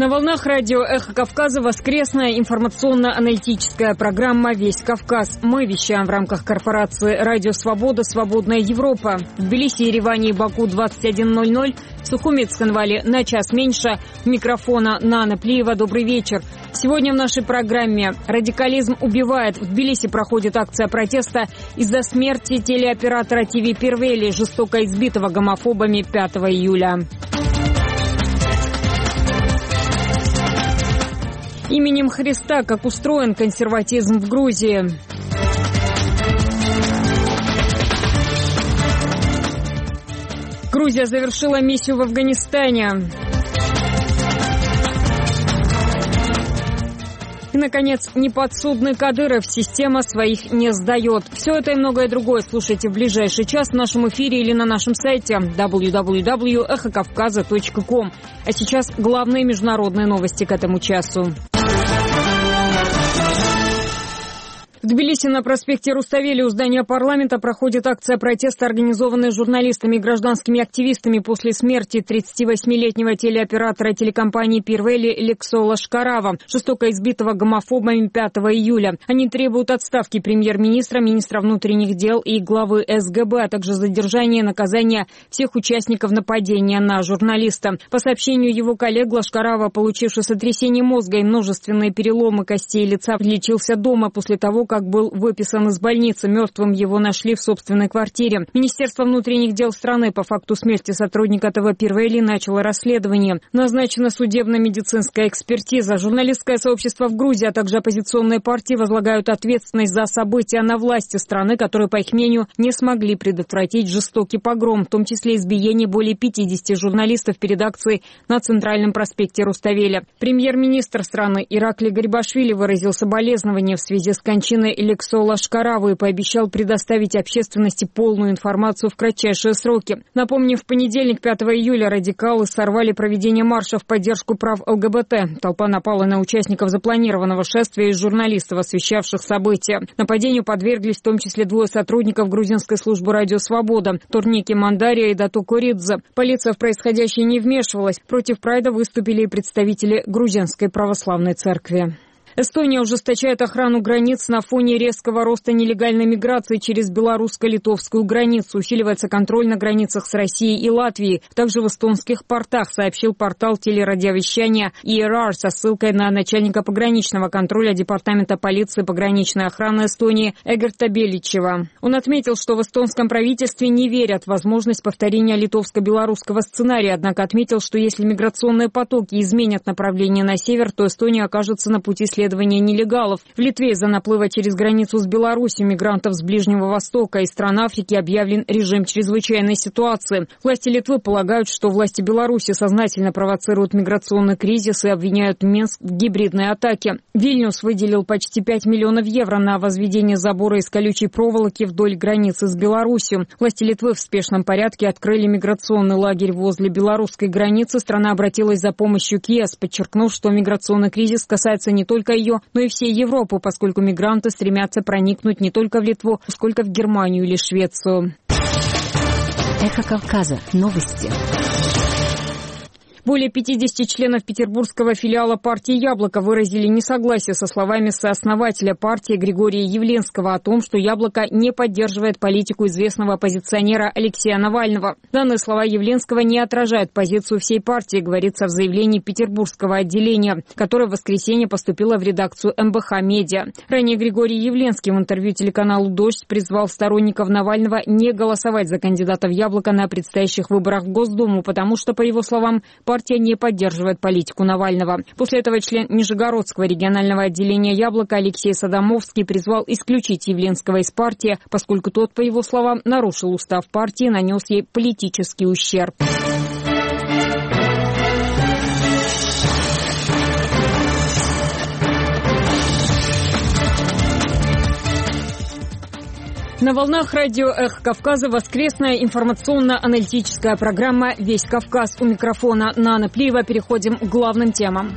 На волнах радио «Эхо Кавказа» воскресная информационно-аналитическая программа «Весь Кавказ». Мы вещаем в рамках корпорации «Радио Свобода. Свободная Европа». В Тбилиси, Ереване и Баку 21:00. В Сухуме, Цхинвале на час меньше. У микрофона Нана Плиева. Добрый вечер. Сегодня в нашей программе «Радикализм убивает». В Тбилиси проходит акция протеста из-за смерти телеоператора ТВ Первели, жестоко избитого гомофобами 5 июля. Именем Христа, как устроен консерватизм в Грузии. Грузия завершила миссию в Афганистане. И, наконец, неподсудный Кадыров. Система своих не сдает. Все это и многое другое слушайте в ближайший час в нашем эфире или на нашем сайте www.ekhokavkaza.com. А сейчас главные международные новости к этому часу. В Тбилиси на проспекте Руставели у здания парламента проходит акция протеста, организованная журналистами и гражданскими активистами после смерти 38-летнего телеоператора телекомпании Первели Лексо Лашкарава, жестоко избитого гомофобами 5 июля. Они требуют отставки премьер-министра, министра внутренних дел и главы СГБ, а также задержания и наказания всех участников нападения на журналиста. По сообщению его коллег, Лашкарава, получивший сотрясение мозга и множественные переломы костей лица, лечился дома после того, как был выписан из больницы. Мертвым его нашли в собственной квартире. Министерство внутренних дел страны по факту смерти сотрудника ТВ Первели начало расследование. Назначена судебно-медицинская экспертиза. Журналистское сообщество в Грузии, а также оппозиционные партии возлагают ответственность за события на власти страны, которые, по их мнению, не смогли предотвратить жестокий погром, в том числе избиение более 50 журналистов перед акцией на Центральном проспекте Руставели. Премьер-министр страны Иракли Гарибашвили выразил соболезнования в связи с кончиной Лексо Лашкараву и пообещал предоставить общественности полную информацию в кратчайшие сроки. Напомним, в понедельник, 5 июля, радикалы сорвали проведение марша в поддержку прав ЛГБТ. Толпа напала на участников запланированного шествия и журналистов, освещавших события. Нападению подверглись в том числе двое сотрудников грузинской службы «Радио Свобода» — Турники Мандария и Дату Коридзе. Полиция в происходящее не вмешивалась. Против прайда выступили и представители грузинской православной церкви. Эстония ужесточает охрану границ на фоне резкого роста нелегальной миграции через белорусско-литовскую границу. Усиливается контроль на границах с Россией и Латвией. Также в эстонских портах, сообщил портал телерадиовещания ERR со ссылкой на начальника пограничного контроля Департамента полиции пограничной охраны Эстонии Эгерта Беличева. Он отметил, что в эстонском правительстве не верят в возможность повторения литовско-белорусского сценария, однако отметил, что если миграционные потоки изменят направление на север, то Эстония окажется на пути следования нелегалов. В Литве из-за наплыва через границу с Беларусью мигрантов с Ближнего Востока и стран Африки объявлен режим чрезвычайной ситуации. Власти Литвы полагают, что власти Беларуси сознательно провоцируют миграционный кризис и обвиняют Минск в гибридной атаке. Вильнюс выделил почти 5 миллионов евро на возведение забора из колючей проволоки вдоль границы с Беларусью. Власти Литвы в спешном порядке открыли миграционный лагерь возле белорусской границы. Страна обратилась за помощью к ЕС, подчеркнув, что миграционный кризис касается не только ее, но и всей Европы, поскольку мигранты стремятся проникнуть не только в Литву, сколько в Германию или Швецию. Эхо Кавказа. Новости. Более 50 членов петербургского филиала партии «Яблоко» выразили несогласие со словами сооснователя партии Григория Явленского о том, что «Яблоко» не поддерживает политику известного оппозиционера Алексея Навального. Данные слова Явленского не отражают позицию всей партии, говорится в заявлении петербургского отделения, которое в воскресенье поступило в редакцию МБХ «Медиа». Ранее Григорий Явленский в интервью телеканалу «Дождь» призвал сторонников Навального не голосовать за кандидата в «Яблоко» на предстоящих выборах в Госдуму, потому что, по его словам, партия не поддерживает политику Навального. После этого член Нижегородского регионального отделения «Яблоко» Алексей Садамовский призвал исключить Явленского из партии, поскольку тот, по его словам, нарушил устав партии и нанес ей политический ущерб. На волнах радио «Эхо Кавказа» воскресная информационно-аналитическая программа «Весь Кавказ». У микрофона Нана Плиева. Переходим к главным темам.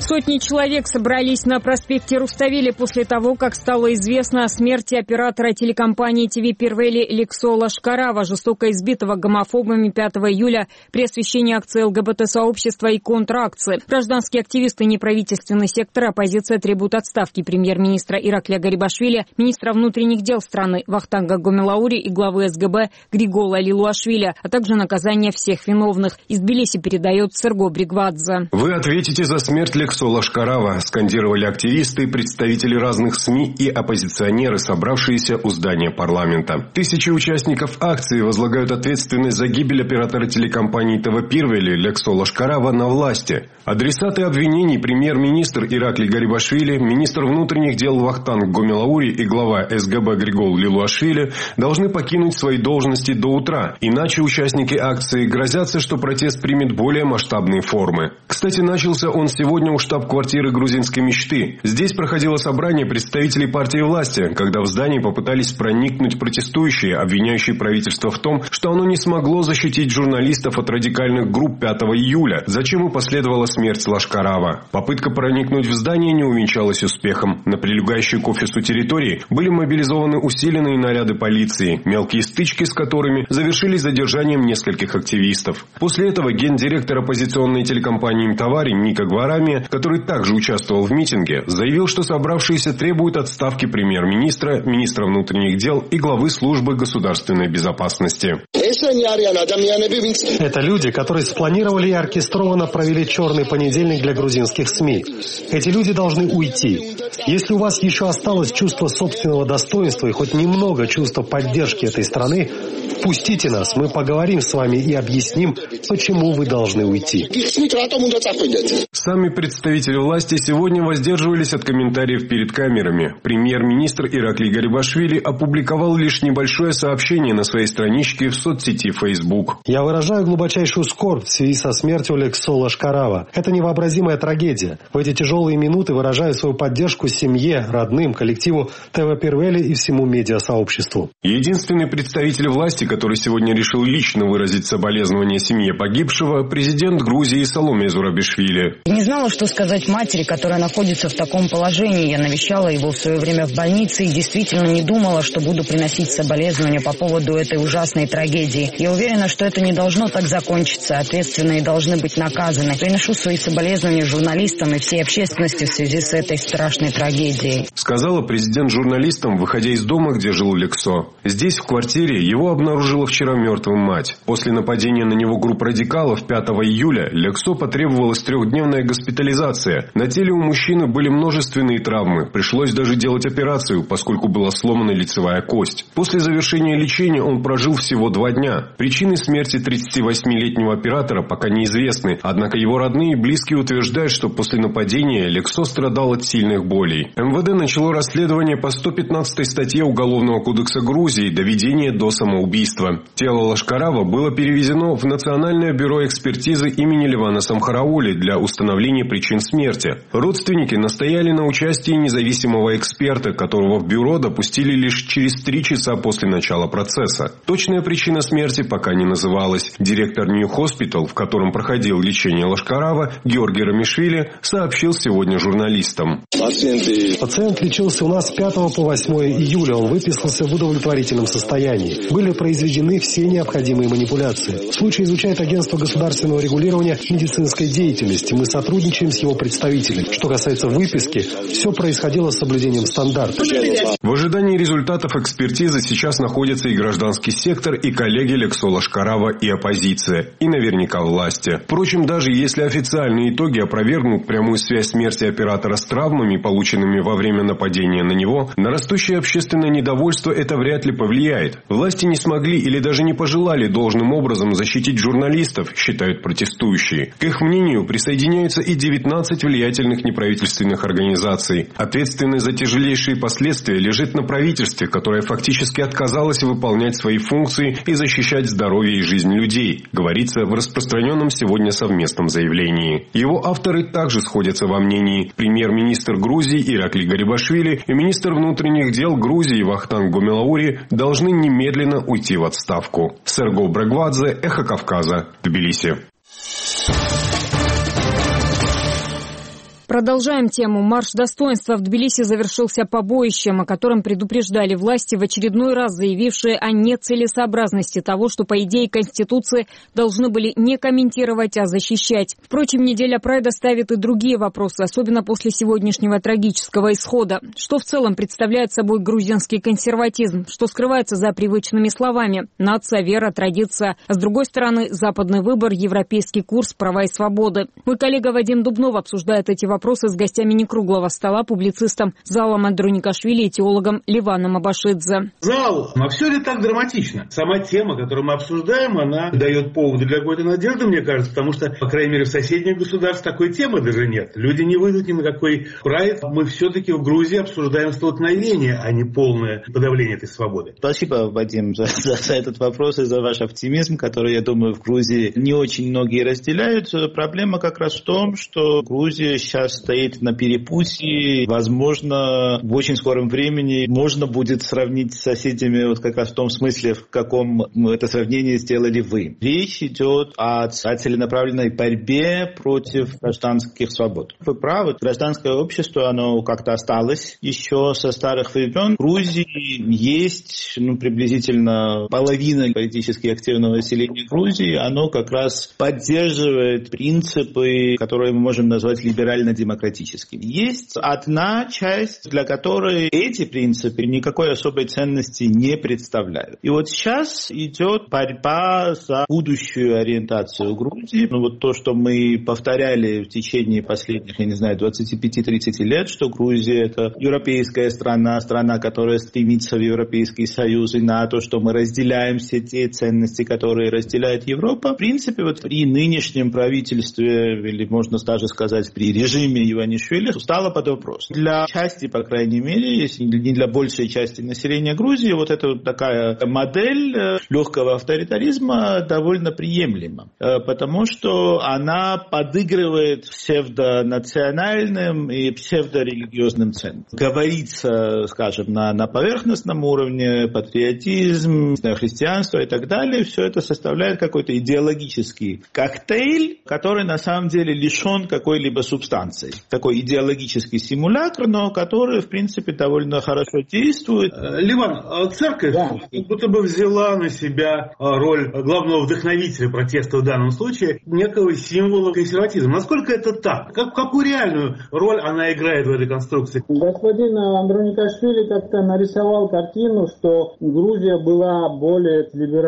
Сотни человек собрались на проспекте Руставели после того, как стало известно о смерти оператора телекомпании ТВ Первели Лексо Лашкарава, жестоко избитого гомофобами 5 июля при освещении акции ЛГБТ-сообщества и контракции. Гражданские активисты, неправительственный сектор, оппозиция требуют отставки премьер-министра Ираклия Гарибашвили, министра внутренних дел страны Вахтанга Гомелаури и главы СГБ Григола Лилуашвили, а также наказания всех виновных. Из Тбилиси передает Серго Бригвадзе. Вы ответите за смерть Лексо Лашкарава, скандировали активисты, представители разных СМИ и оппозиционеры, собравшиеся у здания парламента. Тысячи участников акции возлагают ответственность за гибель оператора телекомпании ТВ Первели Лексо Лашкарава на власти. Адресаты обвинений премьер-министр Ираклий Гарибашвили, министр внутренних дел Вахтанг Гомелаури и глава СГБ Григол Лилуашвили должны покинуть свои должности до утра, иначе участники акции грозятся, что протест примет более масштабные формы. Кстати, начался он сегодня у штаб-квартиры грузинской мечты. Здесь проходило собрание представителей партии власти, когда в здании попытались проникнуть протестующие, обвиняющие правительство в том, что оно не смогло защитить журналистов от радикальных групп 5 июля, зачем и последовала смерть Лашкарава. Попытка проникнуть в здание не увенчалась успехом. На прилегающей к офису территории были мобилизованы усиленные наряды полиции, мелкие стычки с которыми завершились задержанием нескольких активистов. После этого гендиректор оппозиционной телекомпании «Мтавари» Ника Гварами, который также участвовал в митинге, заявил, что собравшиеся требуют отставки премьер-министра, министра внутренних дел и главы службы государственной безопасности. Это люди, которые спланировали и оркестрованно провели черный понедельник для грузинских СМИ. Эти люди должны уйти. Если у вас еще осталось чувство собственного достоинства и хоть немного чувства поддержки этой страны, впустите нас, мы поговорим с вами и объясним, почему вы должны уйти. Сами представители власти сегодня воздерживались от комментариев перед камерами. Премьер-министр Ираклий Гарибашвили опубликовал лишь небольшое сообщение на своей страничке в соцсети Facebook. Я выражаю глубочайшую скорбь в связи со смертью Лексо Лашкарава. Это невообразимая трагедия. В эти тяжелые минуты выражаю свою поддержку семье, родным, коллективу ТВ Первели и всему медиасообществу. Единственный представитель власти, который сегодня решил лично выразить соболезнования семье погибшего, президент Грузии Саломе Зурабишвили. Не знала, что сказать матери, которая находится в таком положении. Я навещала его в свое время в больнице и действительно не думала, что буду приносить соболезнования по поводу этой ужасной трагедии. Я уверена, что это не должно так закончиться. Ответственные должны быть наказаны. Приношу свои соболезнования журналистам и всей общественности в связи с этой страшной трагедией. Сказала президент журналистам, выходя из дома, где жил Лексо. Здесь, в квартире, его обнаружила вчера мертвым мать. После нападения на него групп радикалов 5 июля Лексо потребовалась 3-дневная госпитализация. На теле у мужчины были множественные травмы. Пришлось даже делать операцию, поскольку была сломана лицевая кость. После завершения лечения он прожил всего 2 дня. Причины смерти 38-летнего оператора пока неизвестны, однако его родные и близкие утверждают, что после нападения Лексо страдал от сильных болей. МВД начало расследование по 115 статье Уголовного кодекса Грузии «Доведение до самоубийства». Тело Лашкарава было перевезено в Национальное бюро экспертизы имени Левана Самхараули для установления причин смерти. Родственники настояли на участии независимого эксперта, которого в бюро допустили лишь через 3 часа после начала процесса. Точная причина смерти пока не называлась. Директор New Hospital, в котором проходил лечение Лашкарава, Георгий Рамишвили, сообщил сегодня журналистам. Пациент лечился у нас с 5 по 8 июля. Он выписался в удовлетворительном состоянии. Были произведены все необходимые манипуляции. Случай изучает агентство государственного регулирования медицинской деятельности. Мы сотрудничаем с его представителями. Что касается выписки, все происходило с соблюдением стандартов. В ожидании результатов экспертизы сейчас находится и гражданский сектор, и коллеги Лексо Лашкарава, и оппозиция, и наверняка власти. Впрочем, даже если официальные итоги опровергнут прямую связь смерти оператора с травмами, полученными во время нападения на него, на растущее общественное недовольство это вряд ли повлияет. Власти не смогли или даже не пожелали должным образом защитить журналистов, считают протестующие. К их мнению присоединяются и 19 влиятельных неправительственных организаций. Ответственность за тяжелейшие последствия лежит на правительстве, которое фактически отказалось выполнять свои функции и защищать здоровье и жизнь людей, говорится в распространенном сегодня совместном заявлении. Его авторы также сходятся во мнении. Премьер-министр Грузии Ираклий Гарибашвили и министр внутренних дел Грузии Вахтанг Гомелаури должны немедленно уйти в отставку. Серго Бригвадзе, Эхо Кавказа, Тбилиси. Продолжаем тему. Марш достоинства в Тбилиси завершился побоищем, о котором предупреждали власти, в очередной раз заявившие о нецелесообразности того, что, по идее Конституции, должны были не комментировать, а защищать. Впрочем, неделя Прайда ставит и другие вопросы, особенно после сегодняшнего трагического исхода. Что в целом представляет собой грузинский консерватизм? Что скрывается за привычными словами? Нация, вера, традиция. А с другой стороны, западный выбор, европейский курс, права и свободы. Мой коллега Вадим Дубнов обсуждает эти вопросы с гостями некруглого стола, публицистом Залом Андроникашвили и теологом Ливаном Абашидзе. Зал, а все ли так драматично? Сама тема, которую мы обсуждаем, она дает повод для какой-то надежды, мне кажется, потому что, по крайней мере, в соседних государствах такой темы даже нет. Люди не выйдут ни на какой прайд. Мы все-таки в Грузии обсуждаем столкновение, а не полное подавление этой свободы. Спасибо, Вадим, за этот вопрос и за ваш оптимизм, который, я думаю, в Грузии не очень многие разделяют. Проблема как раз в том, что Грузия сейчас стоит на перепутье. Возможно, в очень скором времени можно будет сравнить с соседями вот как раз в том смысле, в каком это сравнение сделали вы. Речь идет о целенаправленной борьбе против гражданских свобод. Вы правы, гражданское общество, оно как-то осталось еще со старых времен. В Грузии есть приблизительно половина политически активного населения Грузии, оно как раз поддерживает принципы, которые мы можем назвать либерально-демократическими. Есть одна часть, для которой эти принципы никакой особой ценности не представляют. И вот сейчас идет борьба за будущую ориентацию Грузии. Вот то, что мы повторяли в течение последних, 25-30 лет, что Грузия — это европейская страна, которая стремится в Европейский Союз и НАТО, что мы разделяем все те ценности, которые разделяет Европа. В принципе, вот при нынешнем правительстве, или можно даже сказать, при режиме Иванишвили, стало под вопрос. Для части, по крайней мере, если не для большей части населения Грузии, вот эта такая модель легкого авторитаризма довольно приемлема, потому что она подыгрывает псевдонациональным и псевдорелигиозным ценностям. Говорится, скажем, на поверхностном уровне, патриотизм, христианство и так далее, все это составляет какой-то идеологический коктейль, который на самом деле лишен какой-либо субстанции. Такой идеологический симулятор, но который, в принципе, довольно хорошо действует. Ливан, церковь как будто бы взяла на себя роль главного вдохновителя протеста в данном случае, некого символа консерватизма. Насколько это так? Какую реальную роль она играет в этой конструкции? Господин Андроникашвили как-то нарисовал картину, что Грузия была более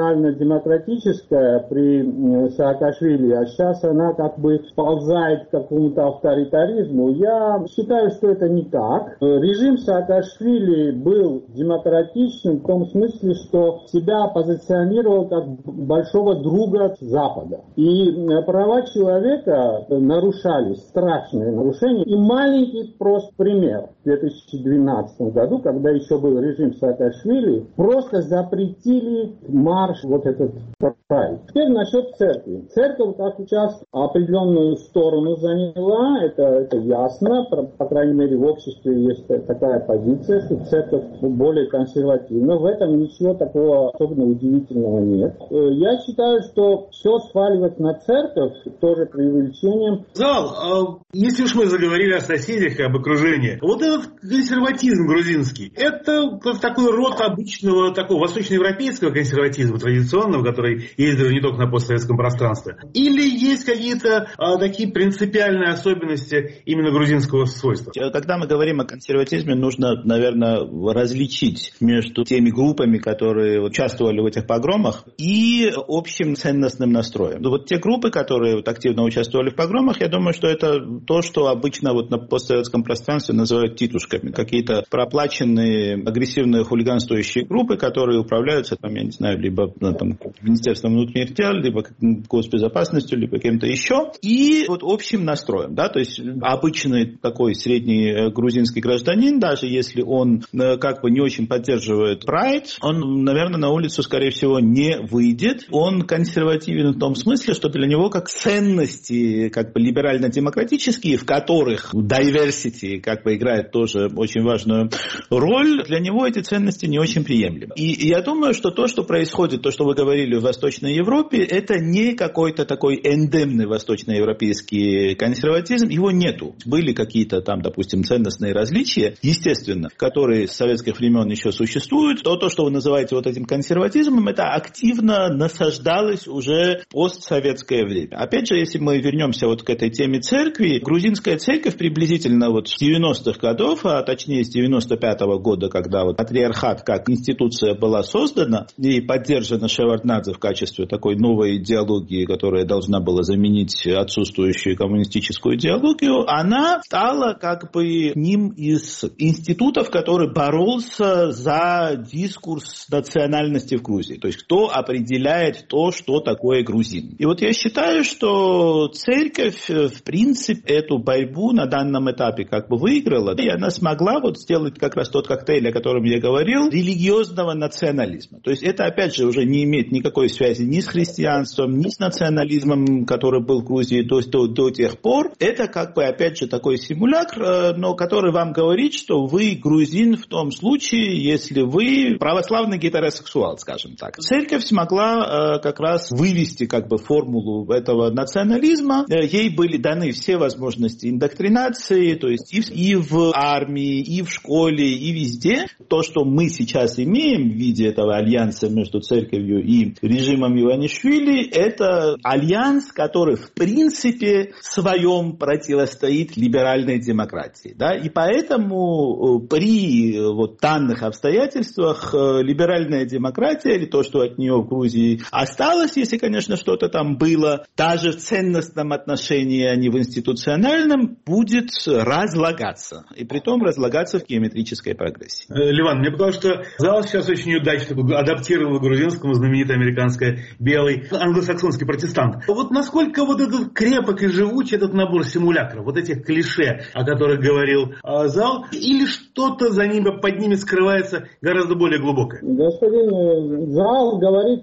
либерально-демократическая при Саакашвили, а сейчас она как бы сползает к какому-то авторитаризму. Я считаю, что это не так. Режим Саакашвили был демократичным в том смысле, что себя позиционировал как большого друга Запада. И права человека нарушались, страшные нарушения. И маленький просто пример. В 2012 году, когда еще был режим Саакашвили, просто запретили марш вот этот прайд. Теперь насчет церкви. Церковь как сейчас определенную сторону заняла, это ясно, по крайней мере в обществе есть такая позиция, что церковь более консервативна. В этом ничего такого особенно удивительного нет. Я считаю, что все сваливать на церковь тоже преувеличением. Зал, если уж мы заговорили о соседях и об окружении, вот этот консерватизм грузинский, это такой род обычного такого восточноевропейского консерватизма традиционного, который есть даже не только на постсоветском пространстве. Или есть какие-то такие принципиальные особенности именно грузинского свойства? Когда мы говорим о консерватизме, нужно, наверное, различить между теми группами, которые участвовали в этих погромах, и общим ценностным настроем. Вот те группы, которые активно участвовали в погромах, я думаю, что это то, что обычно на постсоветском пространстве называют титушками. Какие-то проплаченные, агрессивные хулиганствующие группы, которые управляются, либо Министерством внутренних дел, либо госбезопасностью, либо кем-то еще. И общим настроем, то есть обычный такой средний грузинский гражданин, даже если он не очень поддерживает прайд, он, наверное, на улицу, скорее всего, не выйдет. Он консервативен в том смысле, что для него как ценности, либерально-демократические, в которых diversity играет тоже очень важную роль, для него эти ценности не очень приемлемы. И я думаю, что то, что происходит, то, что вы говорили в Восточной Восточной Европе, это не какой-то такой эндемный восточноевропейский консерватизм, его нету. Были какие-то там, допустим, ценностные различия, естественно, которые с советских времен еще существуют. То, что вы называете вот этим консерватизмом, это активно насаждалось уже в постсоветское время. Опять же, если мы вернемся вот к этой теме церкви, грузинская церковь приблизительно вот с 90-х годов, а точнее с 95-го года, когда вот патриархат как институция была создана и поддержана Шеварднадзе в качестве такой новой идеологии, которая должна была заменить отсутствующую коммунистическую идеологию, она стала как бы одним из институтов, который боролся за дискурс национальности в Грузии. То есть кто определяет то, что такое грузин. И вот я считаю, что церковь, в принципе, эту борьбу на данном этапе как бы выиграла, и она смогла вот сделать как раз тот коктейль, о котором я говорил, религиозного национализма. То есть это, опять же, уже не имеет никакой связи ни с христианством, ни с национализмом, который был в Грузии до тех пор. Это как бы, опять же, такой симулякр, но который вам говорит, что вы грузин в том случае, если вы православный гетеросексуал, скажем так. Церковь смогла как раз вывести как бы формулу этого национализма. Ей были даны все возможности индоктринации, то есть и в армии, и в школе, и везде. То, что мы сейчас имеем в виде этого альянса между церковью и режимом Иванишвили, это альянс, который в принципе своем противостоит либеральной демократии. Да? И поэтому при вот данных обстоятельствах либеральная демократия, или то, что от нее в Грузии осталось, если, конечно, что-то там было, даже в ценностном отношении, а не в институциональном, будет разлагаться. И притом разлагаться в геометрической прогрессии. Ливан, мне показалось, что зал сейчас очень удачно адаптировал к грузинскому знаменитое американское белый англосаксонский протестант. Вот насколько вот этот крепок и живучий этот набор симулякров, вот этих клише, о которых говорил зал, или что-то за ними под ними скрывается гораздо более глубокое? Господин зал говорит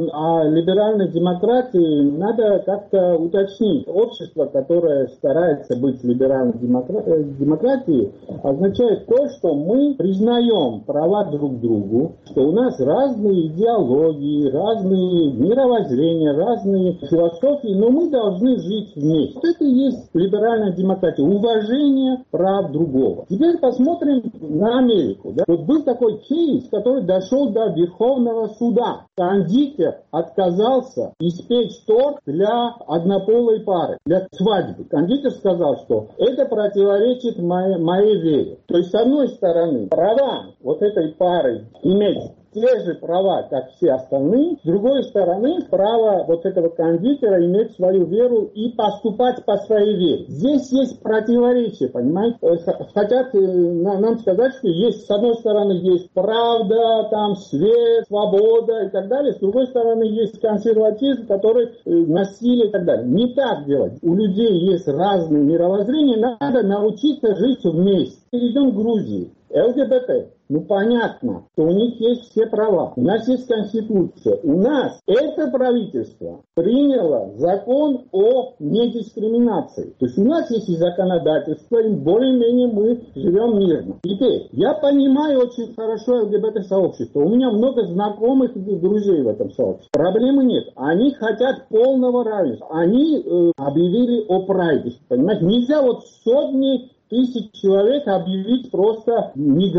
о либеральной демократии, надо как-то уточнить. Общество, которое старается быть либеральной демократией, означает то, что мы признаем права друг другу, что у нас разные идеологии, разные мировоззрения, разные философии, но мы должны жить вместе. Вот это и есть либеральная демократия, уважение прав другого. Теперь посмотрим на Америку. Да? Вот был такой кейс, который дошел до Верховного суда. Кондитер отказался испечь торт для однополой пары, для свадьбы. Кондитер сказал, что это противоречит моей вере. То есть, с одной стороны, права вот этой пары иметь те же права, как все остальные. С другой стороны, право вот этого кондитера иметь свою веру и поступать по своей вере. Здесь есть противоречие, понимаете? Хотят нам сказать, что есть, с одной стороны, есть правда, там, свет, свобода и так далее. С другой стороны, есть консерватизм, который насилие и так далее. Не так делать. У людей есть разные мировоззрения, надо научиться жить вместе. Перейдем к Грузии. ЛГБТ. Ну, понятно, что у них есть все права. У нас есть Конституция. У нас это правительство приняло закон о недискриминации. То есть у нас есть и законодательство, и более-менее мы живем мирно. Теперь, я понимаю очень хорошо ЛГБТ-сообщество. У меня много знакомых друзей в этом сообществе. Проблемы нет. Они хотят полного равенства. Они объявили о прайде. Понимаете, нельзя вот сотни тысяч человек объявить просто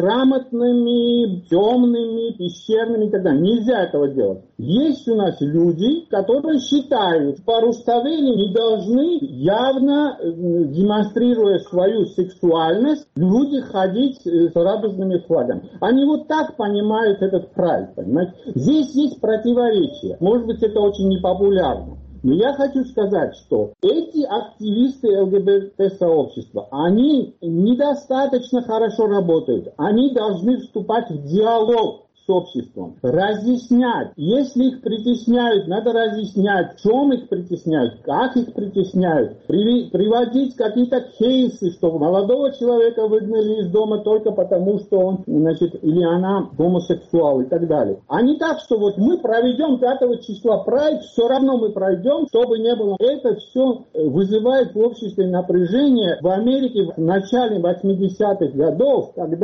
неграмотными, темными, пещерными и так далее. Нельзя этого делать. Есть у нас люди, которые считают, что по Руставели не должны, явно демонстрируя свою сексуальность, люди ходить с радужными флагами. Они вот так понимают этот прайд, понимаете? Здесь есть противоречия. Может быть, это очень непопулярно. Но я хочу сказать, что эти активисты ЛГБТ-сообщества, они недостаточно хорошо работают. Они должны вступать в диалог с обществом, разъяснять. Если их притесняют, надо разъяснять, в чем их притесняют, как их притесняют, приводить какие-то кейсы, что молодого человека выгнали из дома только потому, что он, значит, или она гомосексуал и так далее. А не так, что вот мы проведем 5 числа прайд, все равно мы пройдем, чтобы не было. Это все вызывает в обществе напряжение. В Америке в начале 80-х годов, когда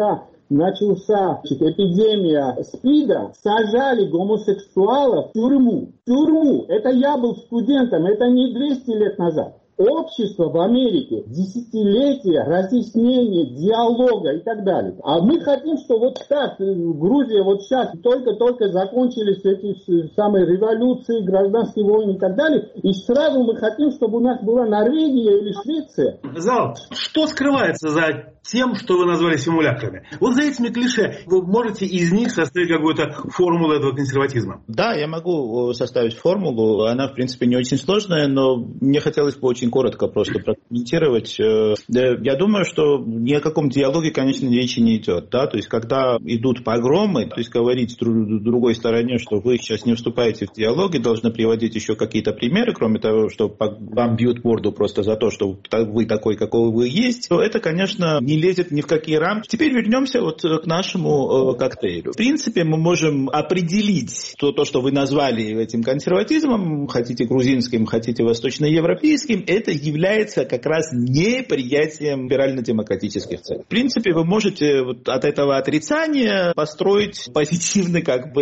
начался эпидемия СПИДа, сажали гомосексуалов в тюрьму. Это я был студентом, это не 200 лет назад. Общество в Америке, десятилетия разъяснения, диалога и так далее. А мы хотим, что вот так, Грузия вот сейчас только закончились эти самые революции, гражданские войны и так далее, и сразу мы хотим, чтобы у нас была Норвегия или Швеция. Зал, что скрывается за тем, что вы назвали симулякрами? Вот за этими клише вы можете из них составить какую-то формулу этого консерватизма? Да, я могу составить формулу. Она, в принципе, не очень сложная, но мне хотелось бы очень коротко просто прокомментировать. Я думаю, что ни о каком диалоге, конечно, речи не идет. Да? То есть, когда идут погромы, то есть говорить другой стороне, что вы сейчас не вступаете в диалог и должны приводить еще какие-то примеры, кроме того, что вам бьют морду просто за то, что вы такой, какой вы есть, то это, конечно, не лезет ни в какие рамки. Теперь вернемся вот к нашему коктейлю. В принципе, мы можем определить то, что вы назвали этим консерватизмом, хотите грузинским, хотите восточноевропейским, это является как раз неприятием либерально-демократических целей. В принципе, вы можете вот от этого отрицания построить позитивный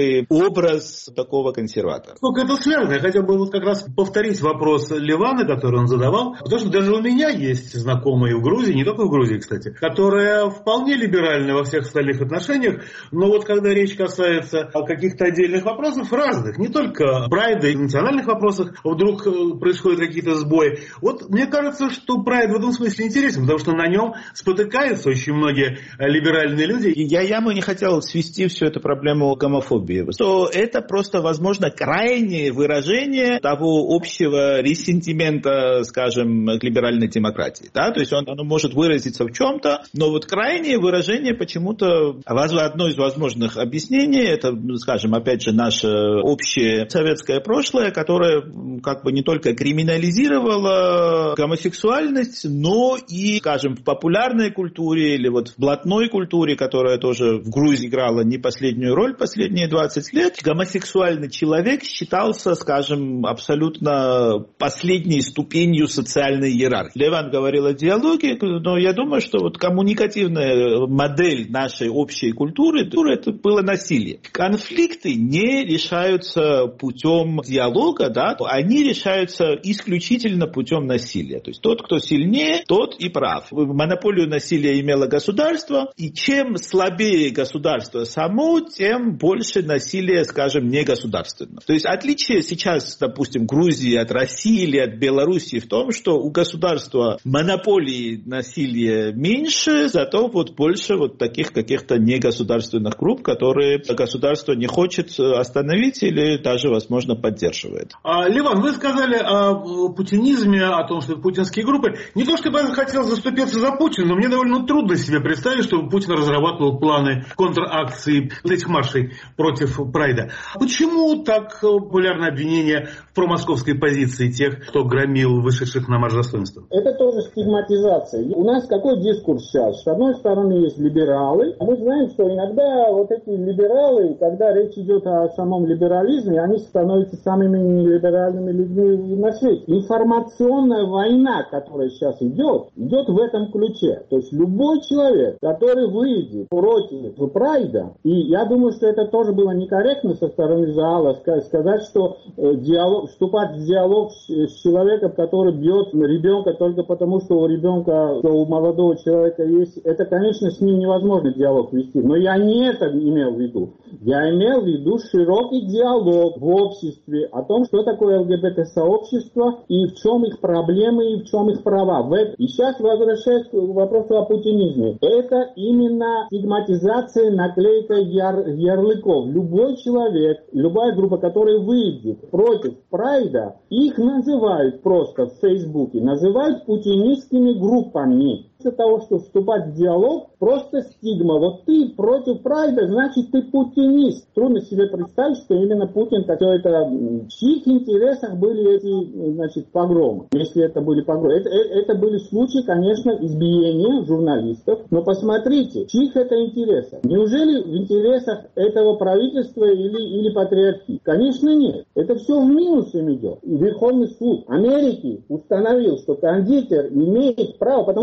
образ такого консерватора. Сколько это связано? Я хотел бы вот как раз повторить вопрос Левана, который он задавал, потому что даже у меня есть знакомые в Грузии, не только в Грузии, кстати, которая вполне либеральна во всех остальных отношениях, но вот когда речь касается каких-то отдельных вопросов, разных, не только прайда и национальных вопросах, вдруг происходят какие-то сбои. Вот мне кажется, что прайд в этом смысле интересен, потому что на нем спотыкаются очень многие либеральные люди. Я бы не хотел свести всю эту проблему к гомофобии. Что это просто, возможно, крайнее выражение того общего ресентимента, скажем, к либеральной демократии. Да? То есть оно может выразиться в чем-то, но вот крайнее выражение почему-то, одно из возможных объяснений, это, скажем, опять же, наше общее советское прошлое, которое как бы не только криминализировало гомосексуальность, но и, скажем, в популярной культуре или вот в блатной культуре, которая тоже в Грузии играла не последнюю роль последние 20 лет, гомосексуальный человек считался, скажем, абсолютно последней ступенью социальной иерархии. Леван говорил о диалоге, но я думаю, что вот коммуникативная модель нашей общей культуры, это было насилие. Конфликты не решаются путем диалога, да, они решаются исключительно путем насилия. То есть тот, кто сильнее, тот и прав. Монополию насилия имело государство, и чем слабее государство само, тем больше насилия, скажем, негосударственного. То есть отличие сейчас, допустим, Грузии от России или от Белоруссии в том, что у государства монополии насилия меньше, зато вот больше вот таких каких-то негосударственных групп, которые государство не хочет остановить или даже, возможно, поддерживает. Леван, вы сказали о путинизме, о том, что это путинские группы. Не то, чтобы я хотел заступиться за Путина, но мне довольно трудно себе представить, чтобы Путин разрабатывал планы контракции этих маршей против Прайда. Почему так популярно обвинение в промосковской позиции тех, кто громил вышедших на марш достоинства? Это тоже стигматизация. У нас какой дискурс сейчас? С одной стороны есть либералы. Мы знаем, что иногда вот эти либералы, когда речь идет о самом либерализме, они становятся самыми нелиберальными людьми на свете. Информационная война, которая сейчас идет в этом ключе. То есть любой человек, который выйдет против Прайда, и я думаю, что это тоже было некорректно со стороны зала, сказать, что вступать в диалог с человеком, который бьет ребенка только потому, что у ребенка, что у молодого человека есть, это, конечно, с ним невозможно диалог вести. Но я не это имел в виду. Я имел в виду широкий диалог в обществе о том, что такое ЛГБТ-сообщество и в чем их проблемы и в чем их права. И сейчас возвращаясь к вопросу о путинизме. Это именно стигматизация, наклейка ярлыков. Любой человек, любая группа, которая выйдет против Прайда, их называют просто в Фейсбуке, называют путинистскими группами. Для того, чтобы вступать в диалог, просто стигма. Вот ты против Прайда, значит ты путинист. Трудно себе представить, что именно Путин, все это, в чьих интересах были эти, значит, погромы. Если это были погромы. Это были случаи, конечно, избиения журналистов. Но посмотрите, в чьих это интересах? Неужели в интересах этого правительства или патриархии? Конечно, нет. Это все в минус им идет. И Верховный суд Америки установил, что кондитер имеет право, потому что у него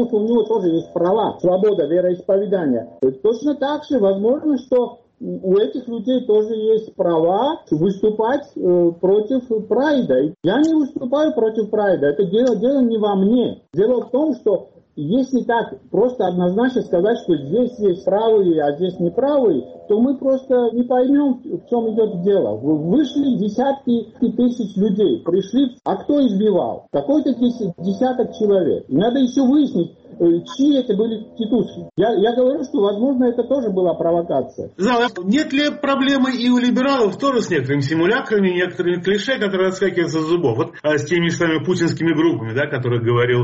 тоже есть права, свобода вероисповедания. Точно так же возможно, что у этих людей тоже есть права выступать против прайда. Я не выступаю против прайда, это дело не во мне. Дело в том, что если так просто однозначно сказать, что здесь есть правые, а здесь неправые, то мы просто не поймем, в чем идет дело. Вышли десятки тысяч людей, пришли, а кто избивал? Какой-то десяток человек. И надо еще выяснить, чьи это были титушки. Я говорю, что, возможно, это тоже была провокация. Нет ли проблемы и у либералов тоже с некоторыми симулякрами, некоторыми клише, которые отскакивают со зубов? Вот с теми самыми путинскими группами, да, о которых говорил.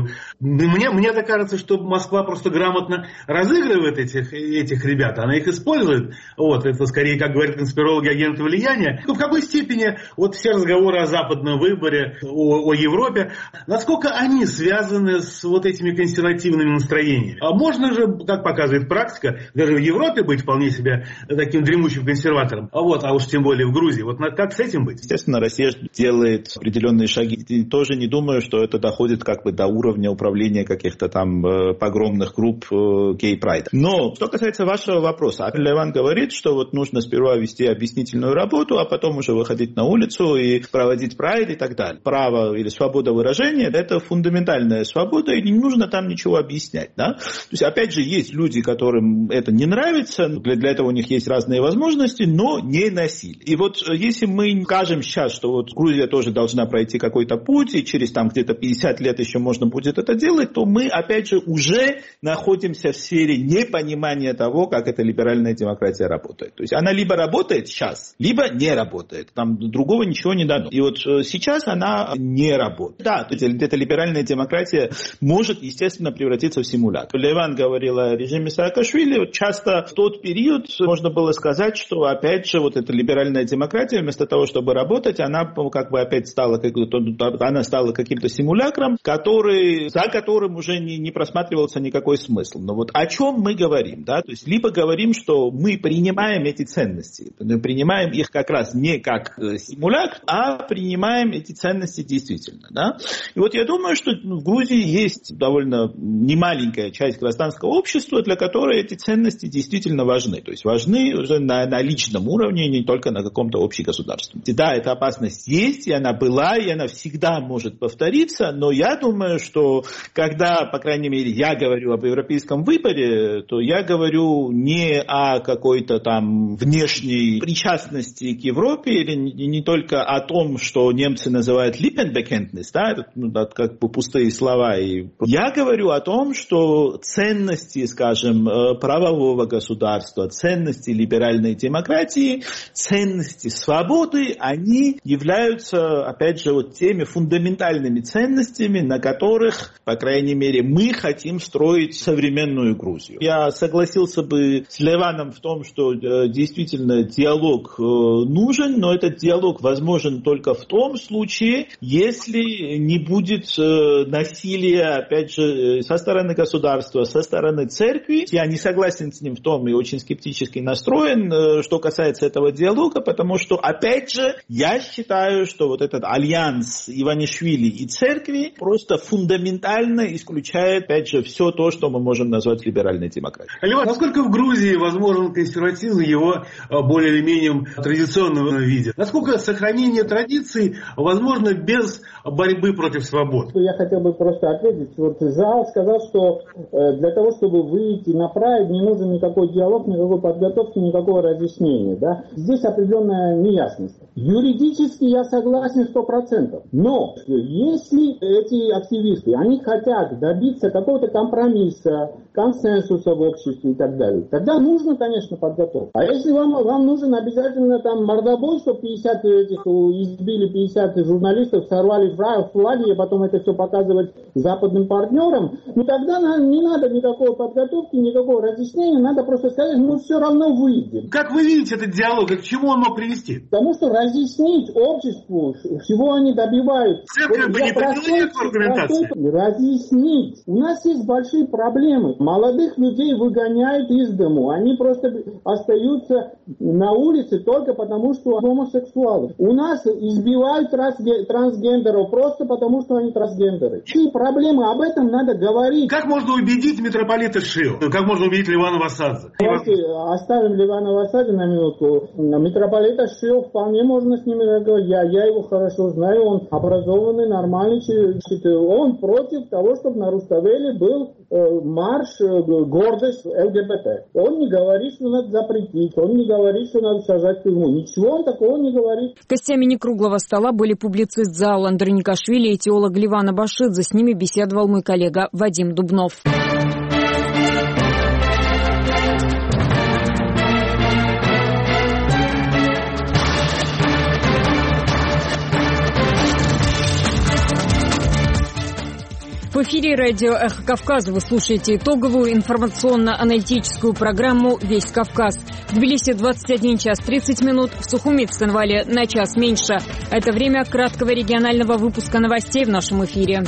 Мне так кажется, что Москва просто грамотно разыгрывает этих ребят, она их использует. Вот, это скорее, как говорят конспирологи, агенты влияния. В какой степени вот все разговоры о западном выборе, о Европе, насколько они связаны с вот этими консервативными настроениями? А можно же, как показывает практика, даже в Европе быть вполне себе таким дремучим консерватором, а уж тем более в Грузии. Вот как с этим быть? Естественно, Россия делает определенные шаги. И тоже не думаю, что это доходит как бы до уровня управления каких-то там погромных групп гей-прайда. Но, что касается вашего вопроса, Леван говорит, что вот нужно сперва вести объяснительную работу, а потом уже выходить на улицу и проводить прайд и так далее. Право или свобода выражения – это фундаментальная свобода, и не нужно там ничего объяснять. Да? То есть, опять же, есть люди, которым это не нравится, для этого у них есть разные возможности, но не насилие. И вот если мы скажем сейчас, что вот Грузия тоже должна пройти какой-то путь, и через там где-то 50 лет еще можно будет это делать, то мы, опять же, уже находимся в сфере непонимания того, как эта либеральная демократия работает. То есть она либо работает сейчас, либо не работает. Там другого ничего не дано. И вот сейчас она не работает. Да, то есть эта либеральная демократия может, естественно, превратиться в симулятор. Леван говорил о режиме Саакашвили. Вот часто в тот период можно было сказать, что опять же вот эта либеральная демократия вместо того, чтобы работать, она как бы опять стала каким-то симулякром, за которым уже не просматривался никакой смысл. Но вот о чем мы говорим? Да? То есть либо говорим, что мы принимаем эти ценности, принимаем их как раз не как симулякр, а принимаем эти ценности действительно. Да? И вот я думаю, что в Грузии есть довольно немаленькая часть гражданского общества, для которой эти ценности действительно важны. То есть важны уже на личном уровне, не только на каком-то общегосударственном. Да, эта опасность есть, и она была, и она всегда может повториться, но я думаю, что когда, по крайней мере, я говорю об европейском выборе, то я говорю не о какой-то там внешней причастности к Европе, или не только о том, что немцы называют Lippenbekenntnis, да, это как бы пустые слова. И я говорю о том, что ценности, скажем, правового государства, ценности либеральной демократии, ценности свободы, они являются, опять же, вот теми фундаментальными ценностями, на которых, по крайней мере, мы хотим строить современную Грузию. Я согласился бы с Леваном в том, что действительно диалог нужен, но этот диалог возможен только в том случае, если не будет насилия, опять же, со стороны государства, со стороны церкви. Я не согласен с ним в том и очень скептически настроен, что касается этого диалога, потому что, опять же, я считаю, что вот этот альянс Иванишвили и церкви просто фундаментально исключает, опять же, все то, что мы можем назвать либеральной демократией. Леван, насколько в Грузии возможен консерватизм в его более или менее традиционном виде? Насколько сохранение традиций возможно без борьбы против свобод? Я хотел бы просто ответить. Вот Зал сказал, что для того, чтобы выйти на прайд, не нужен никакой диалог, никакой подготовки, никакого разъяснения. Да? Здесь определенная неясность. Юридически я согласен 100%. Но если эти активисты, они хотят добиться какого-то компромисса, консенсуса в обществе и так далее, тогда нужно, конечно, подготовка. А если вам нужен обязательно там мордобой, что 50 избили 50 журналистов, сорвали флаги, и потом это все показывать западным партнерам, тогда не надо никакой подготовки, никакого разъяснения, надо просто сказать, все равно выйдем. Как вы видите этот диалог, к чему он мог привести? Потому что разъяснить обществу, чего они добиваются. Церковь бы не приняла никакой аргументации. Разъяснить. У нас есть большие проблемы. Молодых людей выгоняют из дому. Они просто остаются на улице только потому, что гомосексуалы. У нас избивают трансгендеров просто потому, что они трансгендеры. И проблемы, об этом надо говорить. говорить. Как можно убедить митрополита Шио? Как можно убедить Левана Васадзе? Давайте оставим Левана Васадзе на минутку. Митрополита Шио вполне можно с ними разговаривать. Я его хорошо знаю, он образованный, нормальный человек. Он против того, чтобы на Руставели был марш гордость ЛГБТ. Он не говорит, что надо запретить, он не говорит, что надо сажать в тюрьму. Ничего он такого не говорит. Гостями некруглого стола были публицист ЗАО Андроникашвили и теолог Леван Абашидзе. С ними беседовал мой коллега Вадим Дубнов. В эфире радио «Эхо Кавказа» вы слушаете итоговую информационно-аналитическую программу «Весь Кавказ». В Тбилиси 21 час 30 минут, в Сухуми, Цхинвале на час меньше. Это время краткого регионального выпуска новостей в нашем эфире.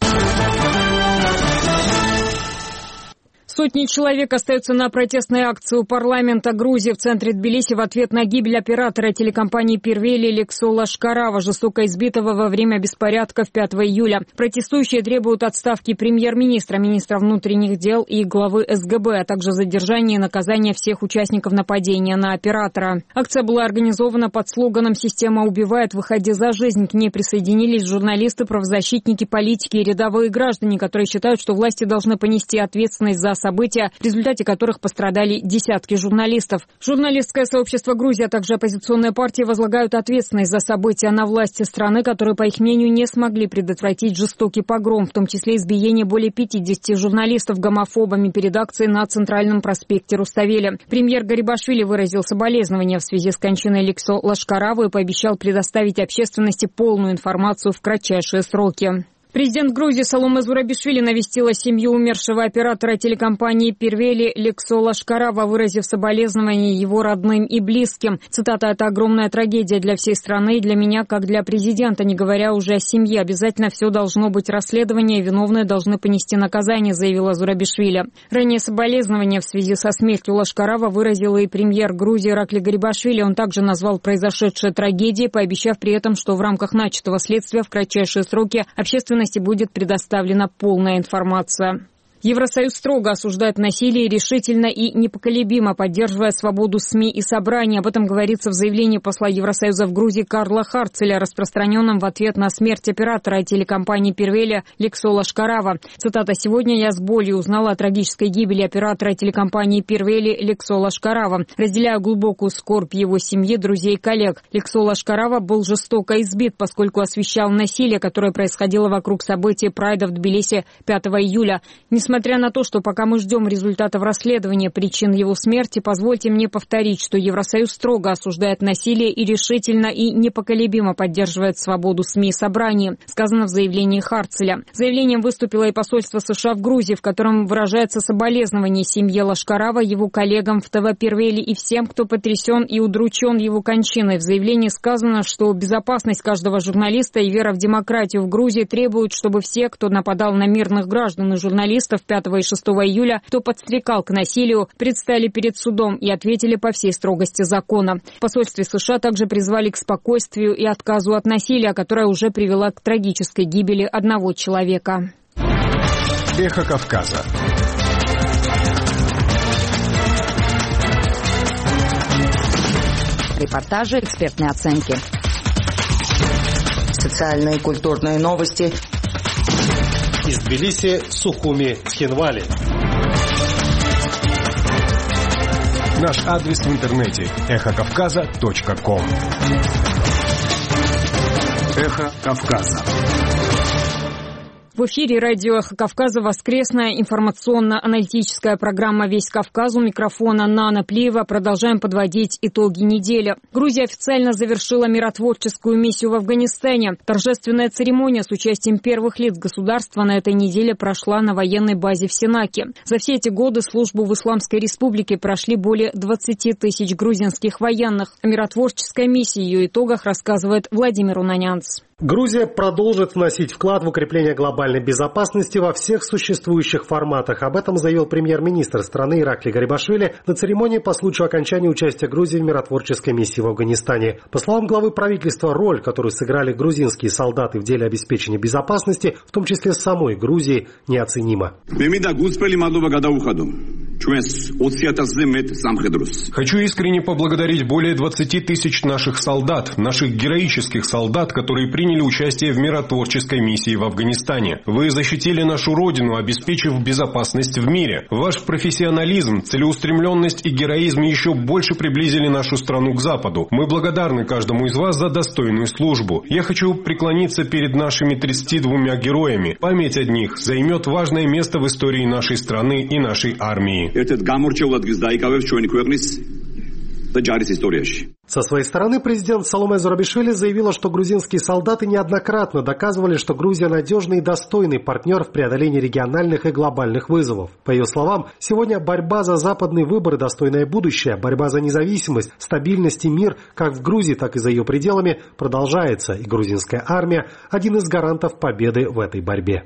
Сотни человек остаются на протестной акции у парламента Грузии в центре Тбилиси в ответ на гибель оператора телекомпании «Первели» Лексо Лашкарава, жестоко избитого во время беспорядков 5 июля. Протестующие требуют отставки премьер-министра, министра внутренних дел и главы СГБ, а также задержания и наказания всех участников нападения на оператора. Акция была организована под слоганом «Система убивает, выходи за жизнь». К ней присоединились журналисты, правозащитники, политики и рядовые граждане, которые считают, что власти должны понести ответственность за события, в результате которых пострадали десятки журналистов. Журналистское сообщество Грузии, а также оппозиционные партии возлагают ответственность за события на власти страны, которые, по их мнению, не смогли предотвратить жестокий погром, в том числе избиение более 50 журналистов гомофобами перед акцией на Центральном проспекте Руставели. Премьер Гарибашвили выразил соболезнования в связи с кончиной Лексо Лашкарава и пообещал предоставить общественности полную информацию в кратчайшие сроки. Президент Грузии Саломе Зурабишвили навестила семью умершего оператора телекомпании «Первели» Лексо Лашкарава, выразив соболезнования его родным и близким. Цитата: «Это огромная трагедия для всей страны и для меня, как для президента, не говоря уже о семье. Обязательно все должно быть расследование, виновные должны понести наказание», заявила Зурабишвили. Ранее соболезнования в связи со смертью Лашкарава выразил и премьер Грузии Иракли Гарибашвили. Он также назвал произошедшее трагедией, пообещав при этом, что в рамках начатого следствия в кратчайшие сроки общественности будет предоставлена полная информация. Евросоюз строго осуждает насилие и решительно и непоколебимо поддерживая свободу СМИ и собраний. Об этом говорится в заявлении посла Евросоюза в Грузии Карла Харцеля, распространенном в ответ на смерть оператора телекомпании «Первели» Лексо Лашкарава. Цитата: «Сегодня я с болью узнала о трагической гибели оператора телекомпании «Первели» Лексо Лашкарава. Разделяю глубокую скорбь его семьи, друзей и коллег. Лексо Лашкарава был жестоко избит, поскольку освещал насилие, которое происходило вокруг событий Прайда в Тбилиси 5 июля. Несмотря на то, что пока мы ждем результатов расследования причин его смерти, позвольте мне повторить, что Евросоюз строго осуждает насилие и решительно и непоколебимо поддерживает свободу СМИ и собраний», сказано в заявлении Харцеля. Заявлением выступило и посольство США в Грузии, в котором выражается соболезнование семье Лашкарава, его коллегам в ТВ «Первели» и всем, кто потрясен и удручен его кончиной. В заявлении сказано, что безопасность каждого журналиста и вера в демократию в Грузии требуют, чтобы все, кто нападал на мирных граждан и журналистов 5 и 6 июля, кто подстрекал к насилию, предстали перед судом и ответили по всей строгости закона. В посольстве США также призвали к спокойствию и отказу от насилия, которое уже привело к трагической гибели одного человека. Эхо Кавказа. Репортажи, экспертные оценки. Социальные и культурные новости. Из Тбилиси, Сухуми, Цхинвали. Наш адрес в интернете эхокавказа.ком. Эхо Кавказа. В эфире радио «Эхо Кавказа» воскресная информационно-аналитическая программа «Весь Кавказ». У микрофона Нана Плиева. Продолжаем подводить итоги недели. Грузия официально завершила миротворческую миссию в Афганистане. Торжественная церемония с участием первых лиц государства на этой неделе прошла на военной базе в Сенаке. За все эти годы службу в Исламской Республике прошли более 20 тысяч грузинских военных. О миротворческой миссии и ее итогах рассказывает Владимир Унанянц. Грузия продолжит вносить вклад в укрепление глобальной безопасности во всех существующих форматах. Об этом заявил премьер-министр страны Иракли Гарибашвили на церемонии по случаю окончания участия Грузии в миротворческой миссии в Афганистане. По словам главы правительства, роль, которую сыграли грузинские солдаты в деле обеспечения безопасности, в том числе самой Грузии, неоценима. Хочу искренне поблагодарить более 20 тысяч наших солдат, наших героических солдат, которые приняли участие в миротворческой миссии в Афганистане. Вы защитили нашу родину, обеспечив безопасность в мире. Ваш профессионализм, целеустремленность и героизм еще больше приблизили нашу страну к Западу. Мы благодарны каждому из вас за достойную службу. Я хочу преклониться перед нашими 32 героями. Память о них займет важное место в истории нашей страны и нашей армии. Со своей стороны президент Саломе Зурабишвили заявила, что грузинские солдаты неоднократно доказывали, что Грузия надежный и достойный партнер в преодолении региональных и глобальных вызовов. По ее словам, сегодня борьба за западный выбор и достойное будущее, борьба за независимость, стабильность и мир как в Грузии, так и за ее пределами продолжается, и грузинская армия – один из гарантов победы в этой борьбе.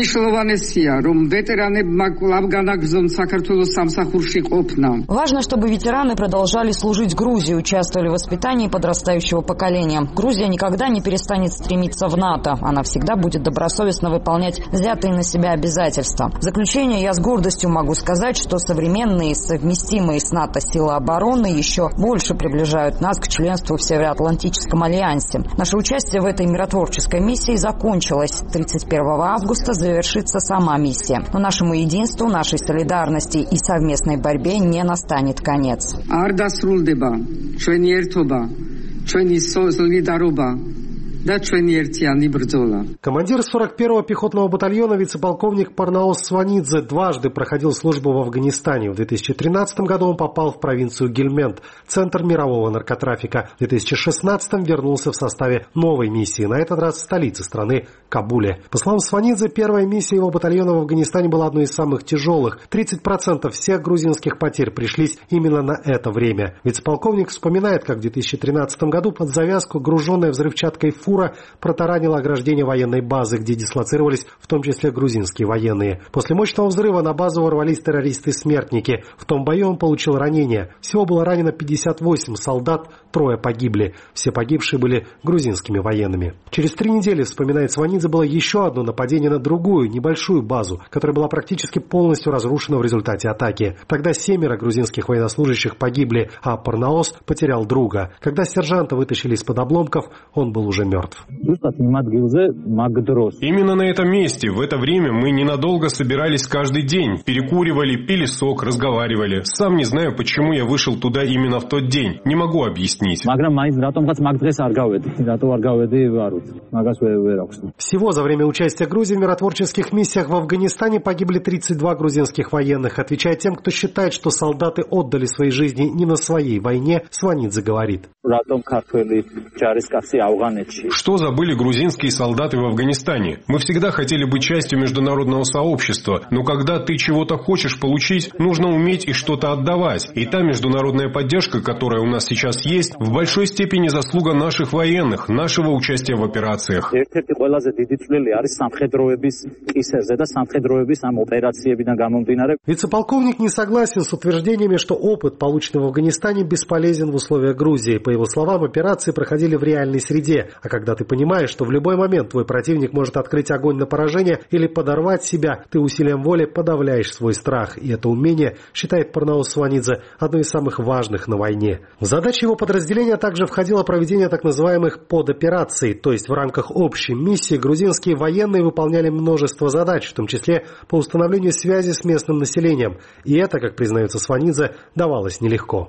Важно, чтобы ветераны продолжали служить Грузии, участвовали в воспитании подрастающего поколения. Грузия никогда не перестанет стремиться в НАТО. Она всегда будет добросовестно выполнять взятые на себя обязательства. В заключение я с гордостью могу сказать, что современные, совместимые с НАТО силы обороны еще больше приближают нас к членству в Североатлантическом альянсе. Наше участие в этой миротворческой миссии закончилось. 31 августа завершится сама миссия. Но нашему единству, нашей солидарности и совместной борьбе не настанет конец. Командир 41-го пехотного батальона вице-полковник Парнаос Сванидзе дважды проходил службу в Афганистане. В 2013 году он попал в провинцию Гельмент, центр мирового наркотрафика. В 2016 вернулся в составе новой миссии, на этот раз в столице страны Кабуле. По словам Сванидзе, первая миссия его батальона в Афганистане была одной из самых тяжелых. 30% всех грузинских потерь пришлись именно на это время. Вице-полковник вспоминает, как в 2013 году под завязку, груженная взрывчаткой фура, протаранила ограждение военной базы, где дислоцировались в том числе грузинские военные. После мощного взрыва на базу ворвались террористы-смертники. В том бою он получил ранения. Всего было ранено 58 солдат, 3 погибли. Все погибшие были грузинскими военными. Через 3 недели, вспоминает Сванидзе, было еще одно нападение на другую, небольшую базу, которая была практически полностью разрушена в результате атаки. Тогда 7 грузинских военнослужащих погибли, а Парнаос потерял друга. Когда сержанта вытащили из-под обломков, он был уже мертв. Именно на этом месте, в это время мы ненадолго собирались каждый день, перекуривали, пили сок, разговаривали. Сам не знаю, почему я вышел туда именно в тот день. Не могу объяснить. Всего за время участия Грузии в миротворческих миссиях в Афганистане погибли 32 грузинских военных. Отвечая тем, кто считает, что солдаты отдали свои жизни не на своей войне, Сванидзе говорит. Что забыли грузинские солдаты в Афганистане? Мы всегда хотели быть частью международного сообщества, но когда ты чего-то хочешь получить, нужно уметь и что-то отдавать. И та международная поддержка, которая у нас сейчас есть, в большой степени заслуга наших военных, нашего участия в операциях. Вице-полковник не согласен с утверждениями, что опыт, полученный в Афганистане, бесполезен в условиях Грузии. По его словам, операции проходили в реальной среде, а когда ты понимаешь, что в любой момент твой противник может открыть огонь на поражение или подорвать себя, ты усилием воли подавляешь свой страх. И это умение, считает Парнаос Сванидзе, одной из самых важных на войне. В задачи его подразделения также входило проведение так называемых подопераций, то есть в рамках общей миссии грузинские военные выполняли множество задач, в том числе по установлению связи с местным населением. И это, как признается Сванидзе, давалось нелегко.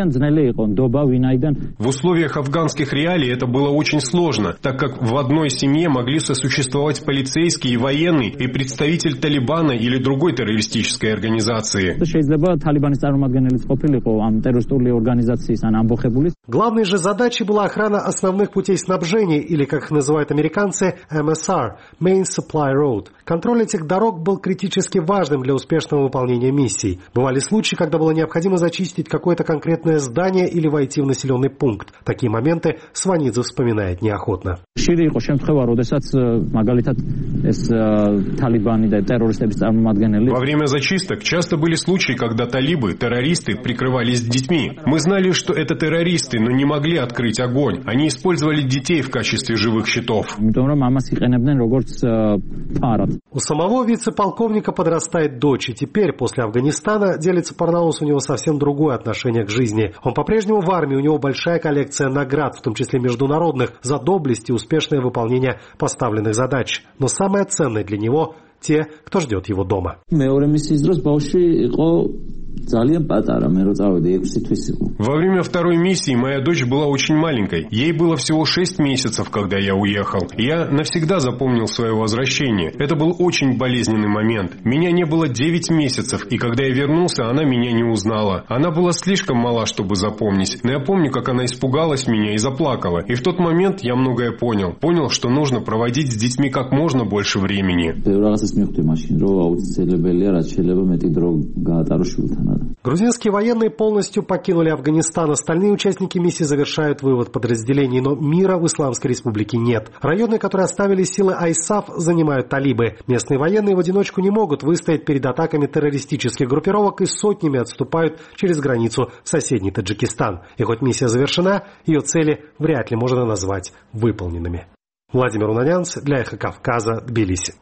В условиях афганских реалий это было очень сложно, так как в одной семье могли сосуществовать полицейский и военный, и представитель Талибана или другой террористической организации. Главной же задачей была охрана основных путей снабжения, или, как их называют американцы, MSR – Main Supply Road. Контроль этих дорог был критически важным для успешного выполнения миссий. Бывали случаи, когда было необходимо зачистить какое-то конкретное здание или войти в населенный пункт. Такие моменты Сванидзе вспоминает неохотно. неохотно. Во время зачисток часто были случаи, когда талибы, террористы, прикрывались детьми. Мы знали, что это террористы, но не могли открыть огонь. Они использовали детей в качестве живых щитов. У самого вице-полковника подрастает дочь, и теперь, после Афганистана, делится Парнаус, у него совсем другое отношение к жизни. Он по-прежнему в армии, у него большая коллекция наград, в том числе международных, за доблесть и успешное выполнение поставленных задач. Но самое ценное для него – те, кто ждет его дома. Во время второй миссии моя дочь была очень маленькой. Ей было всего 6 месяцев, когда я уехал. Я навсегда запомнил свое возвращение. Это был очень болезненный момент. Меня не было 9 месяцев, и когда я вернулся, она меня не узнала. Она была слишком мала, чтобы запомнить. Но я помню, как она испугалась меня и заплакала. И в тот момент я многое понял. Понял, что нужно проводить с детьми как можно больше времени. Грузинские военные полностью покинули Афганистан. Остальные участники миссии завершают вывод подразделений, но мира в Исламской Республике нет. Районы, которые оставили силы ISAF, занимают талибы. Местные военные в одиночку не могут выстоять перед атаками террористических группировок и сотнями отступают через границу в соседний Таджикистан. И хоть миссия завершена, ее цели вряд ли можно назвать выполненными. Владимир Унанянц для Эхо Кавказа, Тбилиси.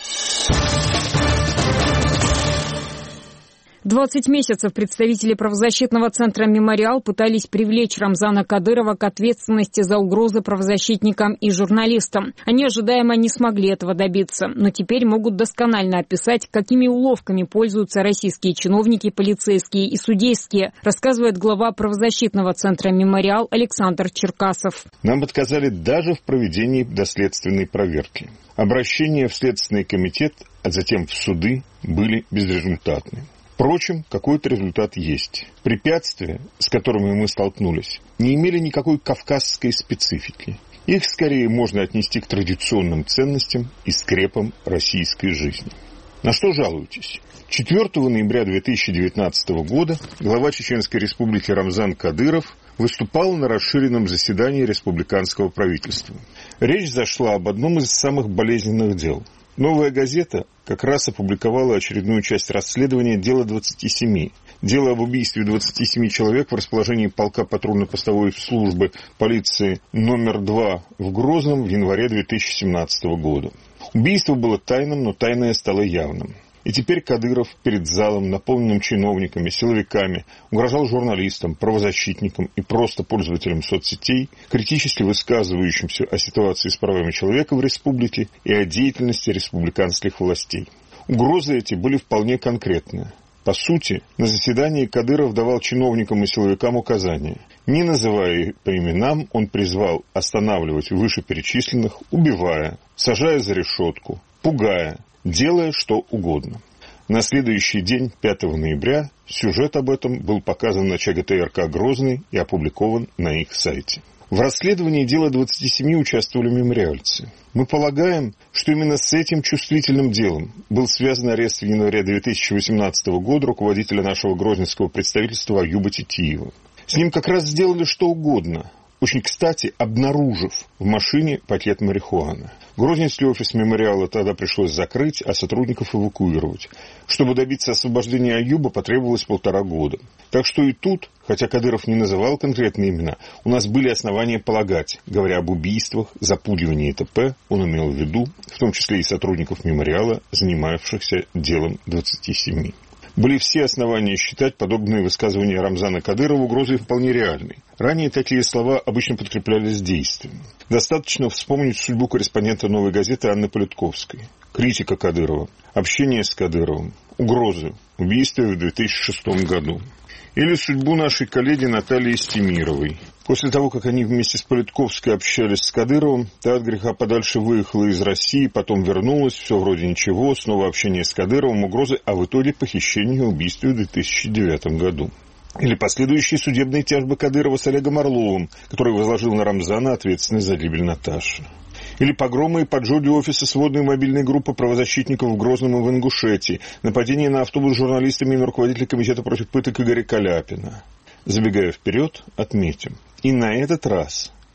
20 месяцев представители правозащитного центра «Мемориал» пытались привлечь Рамзана Кадырова к ответственности за угрозы правозащитникам и журналистам. Они ожидаемо не смогли этого добиться, но теперь могут досконально описать, какими уловками пользуются российские чиновники, полицейские и судейские, рассказывает глава правозащитного центра «Мемориал» Александр Черкасов. Нам отказали даже в проведении доследственной проверки. Обращения в Следственный комитет, а затем в суды были безрезультатны. Впрочем, какой-то результат есть. Препятствия, с которыми мы столкнулись, не имели никакой кавказской специфики. Их скорее можно отнести к традиционным ценностям и скрепам российской жизни. На что жалуетесь? 4 ноября 2019 года глава Чеченской Республики Рамзан Кадыров выступал на расширенном заседании республиканского правительства. Речь зашла об одном из самых болезненных дел. «Новая газета» как раз опубликовала очередную часть расследования дела 27. Дело об убийстве 27 человек в расположении полка патрульно-постовой службы полиции номер 2 в Грозном в январе 2017 года. Убийство было тайным, но тайное стало явным. И теперь Кадыров перед залом, наполненным чиновниками, силовиками, угрожал журналистам, правозащитникам и просто пользователям соцсетей, критически высказывающимся о ситуации с правами человека в республике и о деятельности республиканских властей. Угрозы эти были вполне конкретные. По сути, на заседании Кадыров давал чиновникам и силовикам указания. Не называя их по именам, он призвал останавливать вышеперечисленных, убивая, сажая за решетку, пугая, делая что угодно. На следующий день, 5 ноября, сюжет об этом был показан на ЧГТРК «Грозный» и опубликован на их сайте. В расследовании дела 27 участвовали мемориальцы. Мы полагаем, что именно с этим чувствительным делом был связан арест в январе 2018 года руководителя нашего грозненского представительства Аюба Титиева. С ним как раз сделали что угодно, очень кстати обнаружив в машине пакет марихуаны. Грозненский офис мемориала тогда пришлось закрыть, а сотрудников эвакуировать. Чтобы добиться освобождения Аюба, потребовалось 1,5 года. Так что и тут, хотя Кадыров не называл конкретные имена, у нас были основания полагать, говоря об убийствах, запугивании и т.п., он имел в виду, в том числе и сотрудников мемориала, занимавшихся делом 27. Были все основания считать подобные высказывания Рамзана Кадырова угрозой вполне реальной. Ранее такие слова обычно подкреплялись действиями. Достаточно вспомнить судьбу корреспондента «Новой газеты» Анны Политковской. Критика Кадырова, общение с Кадыровым, угрозы, убийство в 2006 году. Или судьбу нашей коллеги Натальи Стемировой. После того, как они вместе с Политковской общались с Кадыровым, та от греха подальше выехала из России, потом вернулась, все вроде ничего, снова общение с Кадыровым, угрозы, а в итоге похищение и убийство в 2009 году. Или последующие судебные тяжбы Кадырова с Олегом Орловым, который возложил на Рамзана ответственность за гибель Наташи. Или погромы и поджоги офиса сводной мобильной группы правозащитников в Грозном и в Ингушетии, нападение на автобус с журналистами и на руководителя комитета против пыток Игоря Каляпина. Забегая вперед, отметим. И на этот раз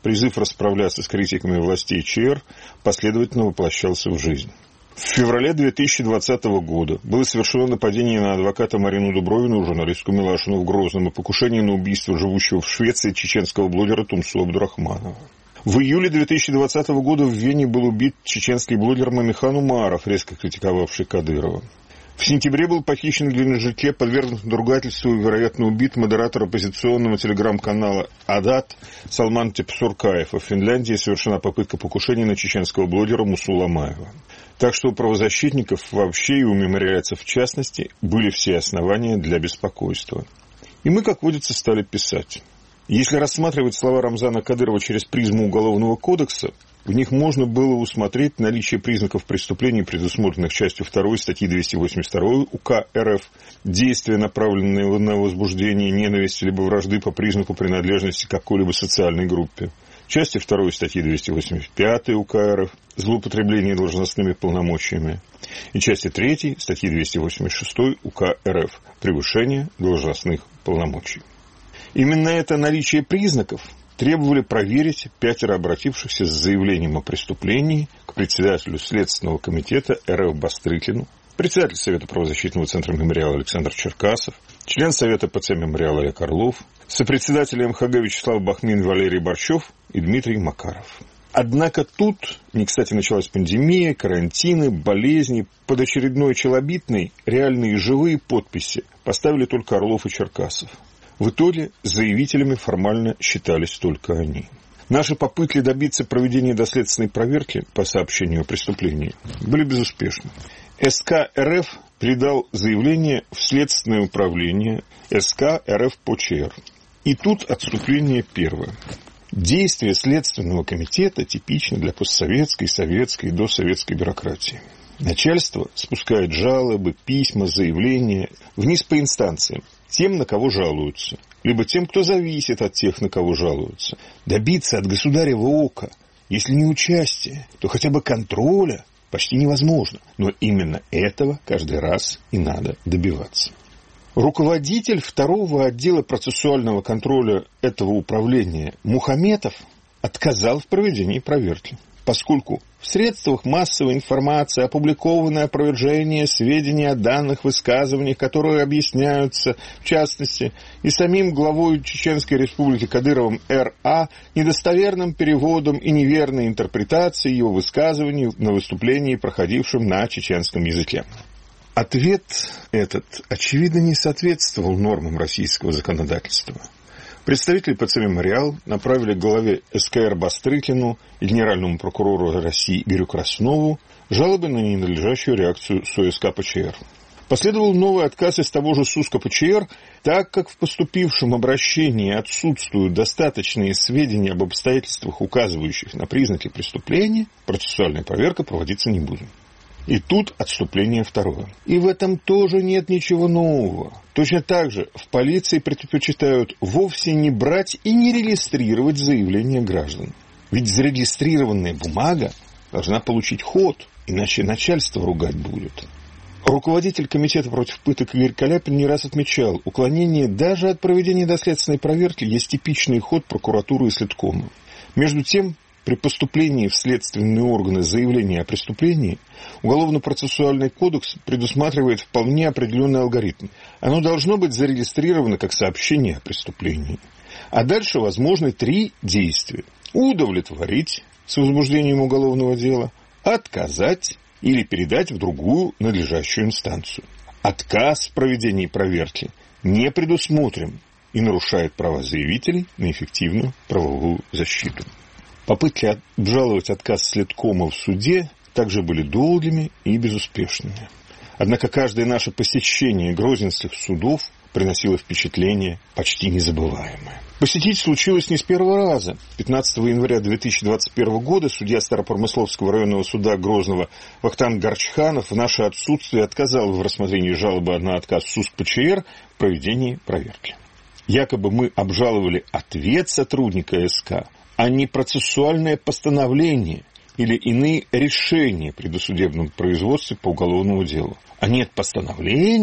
призыв расправляться с критиками властей ЧР последовательно воплощался в жизнь. В феврале 2020 года было совершено нападение на адвоката Марину Дубровину и журналистку Милашину в Грозном и покушение на убийство живущего в Швеции чеченского блогера Тумсу Абдурахманова. В июле 2020 года в Вене был убит чеченский блогер Мамихан Умаров, резко критиковавший Кадырова. В сентябре был похищен в Геленджике, подвергнут надругательству и, вероятно, убит модератор оппозиционного телеграм-канала «Адат» Салман Тепсуркаев. А в Финляндии совершена попытка покушения на чеченского блогера Мусула Маева. Так что у правозащитников вообще и у мемориальцев в частности были все основания для беспокойства. И мы, как водится, стали писать. Если рассматривать слова Рамзана Кадырова через призму Уголовного кодекса, в них можно было усмотреть наличие признаков преступлений, предусмотренных частью 2 статьи 282 УК РФ, действия, направленные на возбуждение ненависти либо вражды по признаку принадлежности к какой-либо социальной группе, части 2 статьи 285 УК РФ, злоупотребление должностными полномочиями, и части 3 статьи 286 УК РФ, превышение должностных полномочий. Именно это наличие признаков требовали проверить 5 обратившихся с заявлением о преступлении к председателю Следственного комитета РФ Бастрыкину, председатель Совета правозащитного центра «Мемориал» Александр Черкасов, член Совета ПЦ «Мемориал» Олег Орлов, сопредседатели МХГ Вячеслав Бахмин, Валерий Борчев и Дмитрий Макаров. Однако тут, не кстати, началась пандемия, карантины, болезни. Под очередной челобитной реальные живые подписи поставили только Орлов и Черкасов. В итоге заявителями формально считались только они. Наши попытки добиться проведения доследственной проверки по сообщению о преступлении были безуспешны. СК РФ передал заявление в Следственное управление СК РФ по ЧР. И тут отступление первое. Действия Следственного комитета типичны для постсоветской, советской и досоветской бюрократии. Начальство спускает жалобы, письма, заявления вниз по инстанциям. Тем, на кого жалуются, либо тем, кто зависит от тех, на кого жалуются. Добиться от государева ока, если не участия, то хотя бы контроля почти невозможно. Но именно этого каждый раз и надо добиваться. Руководитель 2-го отдела процессуального контроля этого управления Мухаметов отказал в проведении проверки, поскольку в средствах массовой информации опубликованы опровержения сведений о данных высказываниях, которые объясняются, в частности, и самим главой Чеченской Республики Кадыровым Р.А. недостоверным переводом и неверной интерпретацией его высказываний на выступлении, проходившем на чеченском языке. Ответ этот, очевидно, не соответствовал нормам российского законодательства. Представители ПЦ «Мемориал» направили к главе СКР Бастрыкину и генеральному прокурору России Игорю Краснову жалобы на ненадлежащую реакцию СОСК ПЧР. Последовал новый отказ из того же СУСК ПЧР, так как в поступившем обращении отсутствуют достаточные сведения об обстоятельствах, указывающих на признаки преступления, процессуальная проверка проводиться не будет. И тут отступление второе. И в этом тоже нет ничего нового. Точно так же в полиции предпочитают вовсе не брать и не регистрировать заявления граждан. Ведь зарегистрированная бумага должна получить ход, иначе начальство ругать будет. Руководитель комитета против пыток Игорь Каляпин не раз отмечал, уклонение даже от проведения доследственной проверки есть типичный ход прокуратуры и следкома. Между тем, при поступлении в следственные органы заявления о преступлении Уголовно-процессуальный кодекс предусматривает вполне определенный алгоритм. Оно должно быть зарегистрировано как сообщение о преступлении. А дальше возможны 3 действия. Удовлетворить с возбуждением уголовного дела, отказать или передать в другую надлежащую инстанцию. Отказ в проведении проверки не предусмотрен и нарушает права заявителей на эффективную правовую защиту. Попытки обжаловать отказ следкома в суде также были долгими и безуспешными. Однако каждое наше посещение грозненских судов приносило впечатление почти незабываемое. Посетить случилось не с первого раза. 15 января 2021 года судья Старопромысловского районного суда Грозного Вахтанг Горчханов в наше отсутствие отказал в рассмотрении жалобы на отказ СУСК ПЧР в проведении проверки. Якобы мы обжаловали ответ сотрудника СК, а не процессуальное постановление или иные решения при досудебном производстве по уголовному делу. А нет постановления,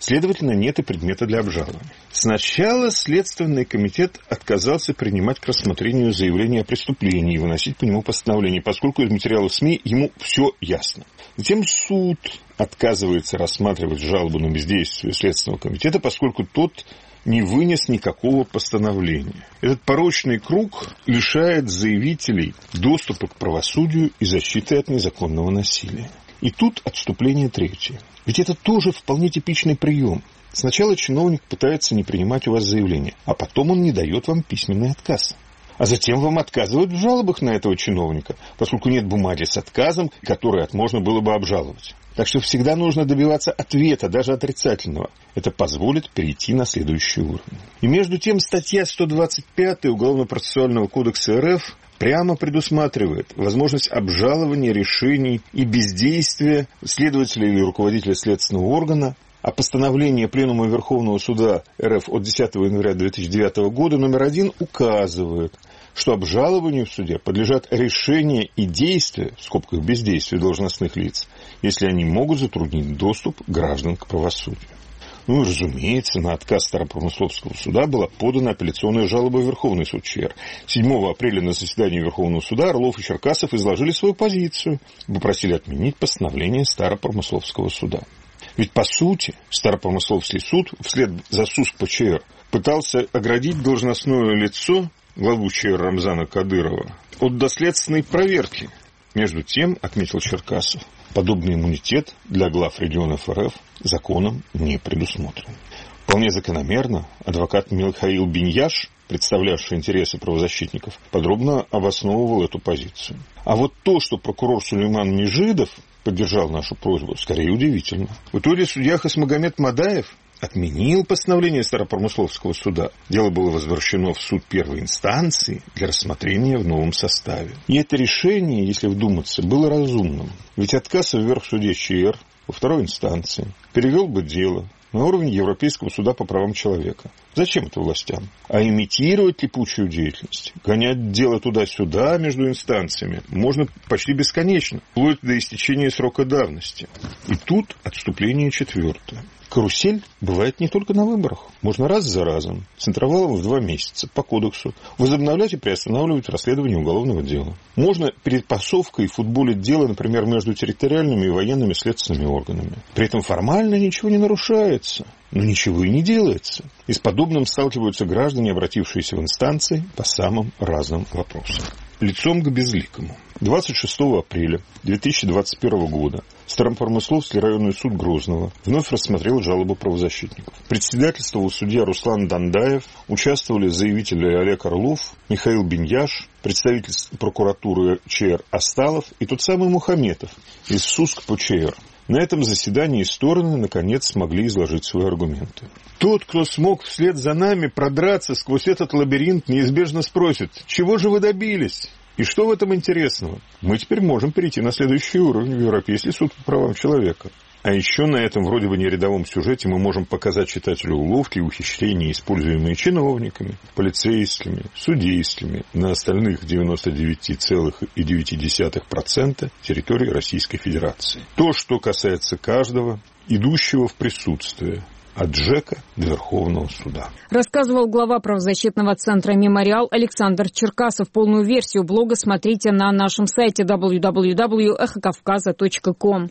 Следовательно, нет и предмета для обжалования. Сначала Следственный комитет отказался принимать к рассмотрению заявление о преступлении и выносить по нему постановление, поскольку из материалов СМИ ему все ясно. Затем суд отказывается рассматривать жалобу на бездействие Следственного комитета, поскольку тот не вынес никакого постановления. Этот порочный круг лишает заявителей доступа к правосудию и защиты от незаконного насилия. И тут отступление третье. Ведь это тоже вполне типичный прием. Сначала чиновник пытается не принимать у вас заявление, а потом он не дает вам письменный отказ. А затем вам отказывают в жалобах на этого чиновника, поскольку нет бумаги с отказом, который можно было бы обжаловать. Так что всегда нужно добиваться ответа, даже отрицательного. Это позволит перейти на следующий уровень. И между тем статья 125 Уголовно-процессуального кодекса РФ прямо предусматривает возможность обжалования решений и бездействия следователя или руководителя следственного органа, а постановление Пленума Верховного Суда РФ от 10 января 2009 года номер 1 указывает, что обжалованию в суде подлежат решения и действия, в скобках бездействия должностных лиц, если они могут затруднить доступ граждан к правосудию. Ну и, разумеется, на отказ Старопромысловского суда была подана апелляционная жалоба в Верховный суд ЧР. 7 апреля на заседании Верховного суда Орлов и Черкасов изложили свою позицию и попросили отменить постановление Старопромысловского суда. Ведь, по сути, Старопромысловский суд вслед за СУСК по ЧР пытался оградить должностное лицо главу ЧР Рамзана Кадырова от доследственной проверки. Между тем, отметил Черкасов, подобный иммунитет для глав регионов РФ законом не предусмотрен. Вполне закономерно адвокат Михаил Биньяш, представлявший интересы правозащитников, подробно обосновывал эту позицию. А вот то, что прокурор Сулейман Межидов поддержал нашу просьбу, скорее удивительно. В итоге судья Хасмагомед Мадаев отменил постановление Старопромысловского суда. Дело было возвращено в суд первой инстанции для рассмотрения в новом составе. И это решение, если вдуматься, было разумным. Ведь отказ в Верхсуде ЧР во второй инстанции перевел бы дело на уровень Европейского суда по правам человека. Зачем это властям? А имитировать липучую деятельность, гонять дело туда-сюда между инстанциями можно почти бесконечно, вплоть до истечения срока давности. И тут отступление четвертое. Карусель бывает не только на выборах. Можно раз за разом, с интервалом в 2 месяца, по кодексу, возобновлять и приостанавливать расследование уголовного дела. Можно перед пасовкой футболить дело, например, между территориальными и военными следственными органами. При этом формально ничего не нарушается, но ничего и не делается. И с подобным сталкиваются граждане, обратившиеся в инстанции по самым разным вопросам. Лицом к безликому. 26 апреля 2021 года Старопромысловский районный суд Грозного вновь рассмотрел жалобу правозащитников. Председательствовал судья Руслан Дандаев, участвовали заявители Олег Орлов, Михаил Биньяш, представитель прокуратуры ЧР Асталов и тот самый Мухаметов из СУСК по ЧР. На этом заседании стороны, наконец, смогли изложить свои аргументы. Тот, кто смог вслед за нами продраться сквозь этот лабиринт, неизбежно спросит: чего же вы добились? И что в этом интересного? Мы теперь можем перейти на следующий уровень в Европейский суд по правам человека. А еще на этом вроде бы нерядовом сюжете мы можем показать читателю уловки и ухищрения, используемые чиновниками, полицейскими, судейскими на остальных 99,9% территории Российской Федерации. То, что касается каждого, идущего в присутствие, от ЖЭКа до Верховного суда. Рассказывал глава правозащитного центра «Мемориал» Александр Черкасов. Полную версию блога смотрите на нашем сайте www.эхокавказа.ком.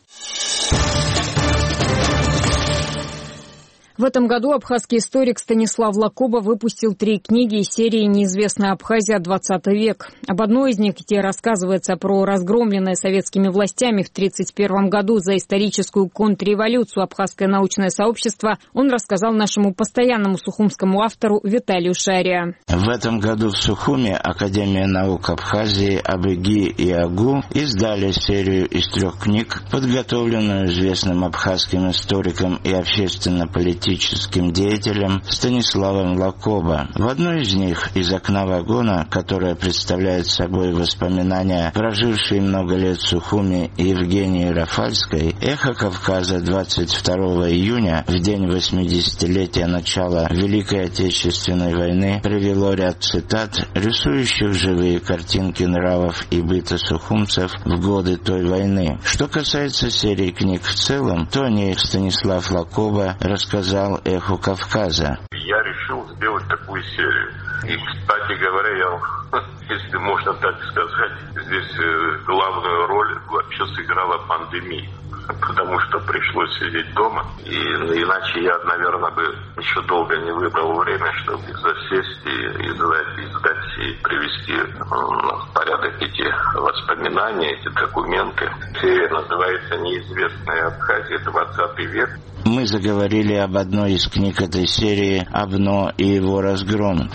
В этом году абхазский историк Станислав Лакоба выпустил 3 книги из серии «Неизвестная Абхазия. 20 век». Об одной из них, где рассказывается про разгромленное советскими властями в 1931 году за историческую контрреволюцию абхазское научное сообщество, он рассказал нашему постоянному сухумскому автору Виталию Шария. В этом году в Сухуме Академия наук Абхазии, АБГИ и АГУ издали серию из 3 книг, подготовленную известным абхазским историком и общественно-политическим политическим деятелем Станиславом Лакоба. В одной из них, из окна вагона, которая представляет собой воспоминания прожившей много лет в Сухуми Евгении Рафальской, «Эхо Кавказа» 22 июня, в день 80-летия начала Великой Отечественной войны, привело ряд цитат, рисующих живые картинки нравов и быта сухумцев в годы той войны. Что касается серии книг в целом, то о ней Станислав Лакоба рассказал «Эху Кавказа». Я решил сделать такую серию. И, кстати говоря, если можно так сказать, здесь главную роль вообще сыграла пандемия. Потому что пришлось сидеть дома. И иначе я, наверное, бы еще долго не выбрал время, чтобы засесть и издать и привести в порядок эти воспоминания, эти документы. Серия называется «Неизвестная Абхазия. 20 век». Мы заговорили об одной из книг этой серии «Абно и его разгром»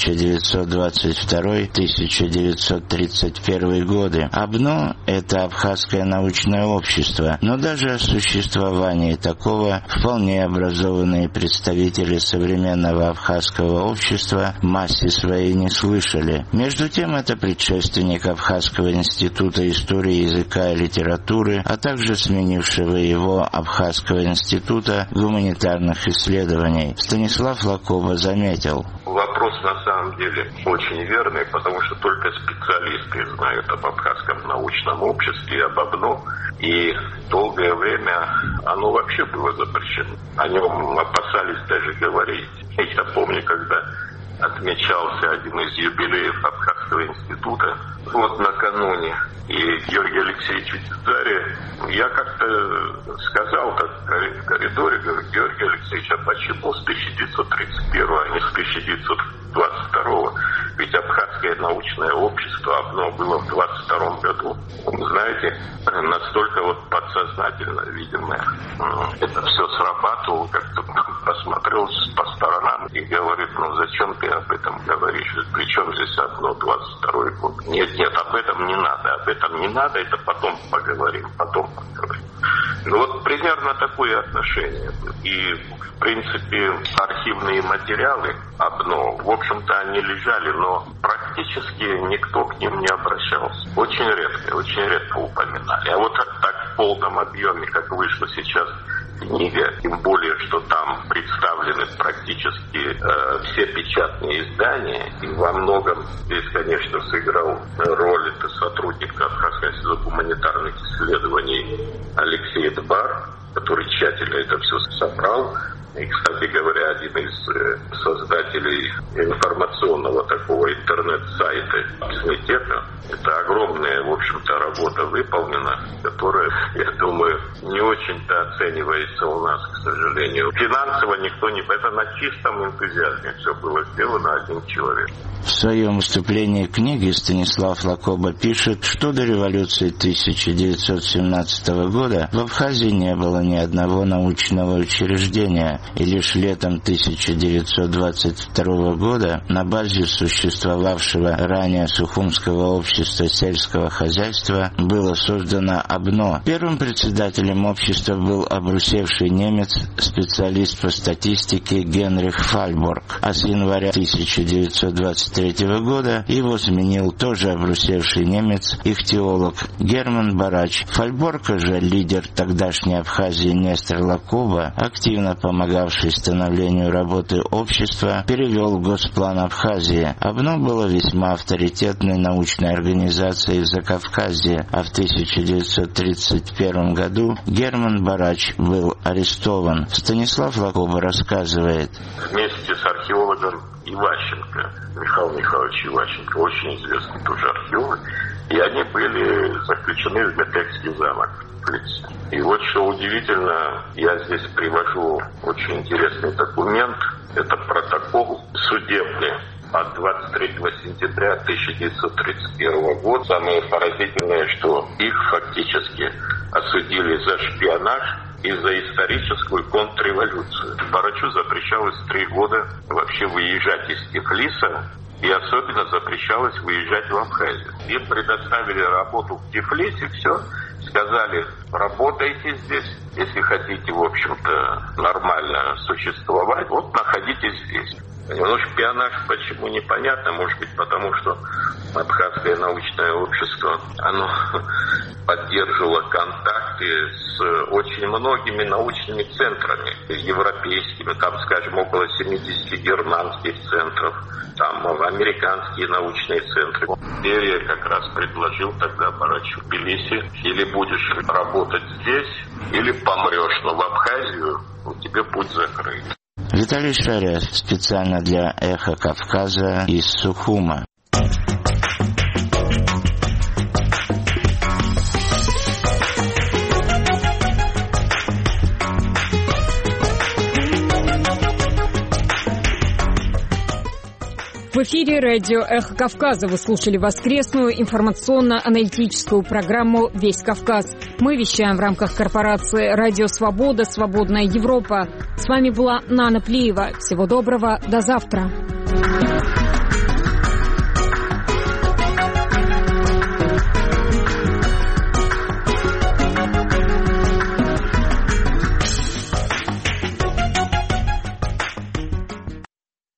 1922-1931 годы. Абно – это Абхазское научное общество, но даже о существовании такого вполне образованные представители современного абхазского общества в массе своей не слышали. Между тем, это предшественник Абхазского института истории языка и литературы, а также сменившего его Абхазского института гуманитарных исследований. Станислав Лакоба заметил. Вопрос на самом деле очень верный, потому что только специалисты знают об Абхазском научном обществе и об АБНО. И долгое время оно вообще было запрещено. О нем опасались даже говорить. Я помню, когда отмечался один из юбилеев Абхазского института, вот накануне, и Георгий Алексеевич Царе, я как-то сказал так в коридоре, говорю, Георгий Алексеевич, а почему с 1931, а не с 1922? Ведь Абхазское научное общество АБНО было в 22 году. Знаете, настолько вот подсознательно, видимо, это все срабатывало, как-то посмотрел по сторонам и говорит, ну зачем ты об этом говоришь? Причем здесь АБНО 22 год? Нет, об этом не надо, это потом поговорим. Ну вот примерно такое отношение. И, в принципе, архивные материалы АБНО, в общем-то, они лежали, но практически никто к ним не обращался. Очень редко упоминали. А вот так в полном объеме, как вышло сейчас книга, тем более, что там представлены практически все печатные издания, и во многом здесь, конечно, сыграл роль это сотрудник Абхазского института гуманитарных исследований Алексей Дбар, который тщательно это все собрал. И, кстати говоря, один из создателей информационного такого интернет-сайта Писметека. Это огромная, в общем-то, работа выполнена, которая, я думаю, не очень-то оценивается у нас, к сожалению. Финансово никто не... Это на чистом энтузиазме все было сделано одним человеком. В своем выступлении к книге Станислав Лакоба пишет, что до революции 1917 года в Абхазии не было ни одного научного учреждения, и лишь летом 1922 года на базе существовавшего ранее Сухумского общества сельского хозяйства было создано АБНО. Первым председателем общества был обрусевший немец, специалист по статистике Генрих Фальборг, а с января 1923 года его сменил тоже обрусевший немец, ихтиолог Герман Барач. Фальборг же, лидер тогдашней Абхазии Нестор Лакоба, активно помогавший становлению работы общества, перевел в Госплан Абхазии. АБНО было весьма авторитетной научной организацией в Закавказье, а в 1931 году Герман Барач был арестован. Станислав Лакоба рассказывает. Вместе с археологом Иващенко, Михаилом Михайловичем Иващенко, очень известный тоже археолог, и они были заключены в Метекский замок. И вот что удивительно, я здесь привожу очень интересный документ. Это протокол судебный от 23 сентября 1931 года. Самое поразительное, что их фактически осудили за шпионаж и за историческую контрреволюцию. Барачу запрещалось 3 года вообще выезжать из Тифлиса, и особенно запрещалось выезжать в Абхазию. Им предоставили работу в Тифлисе, все, сказали, работайте здесь, если хотите, в общем-то, нормально существовать, вот находитесь здесь. Ну, шпионаж почему непонятно, может быть, потому что Абхазское научное общество, оно поддерживало контакты с очень многими научными центрами европейскими, там, скажем, около 70 германских центров, там американские научные центры. Берия как раз предложил тогда Барачу в Тбилиси, или будешь работать здесь, или помрешь, но в Абхазию у тебя путь закрыт. Виталий Шария специально для «Эхо Кавказа» из Сухума. В эфире радио «Эхо Кавказа». Вы слушали воскресную информационно-аналитическую программу «Весь Кавказ». Мы вещаем в рамках корпорации «Радио Свобода. Свободная Европа». С вами была Нана Плиева. Всего доброго. До завтра.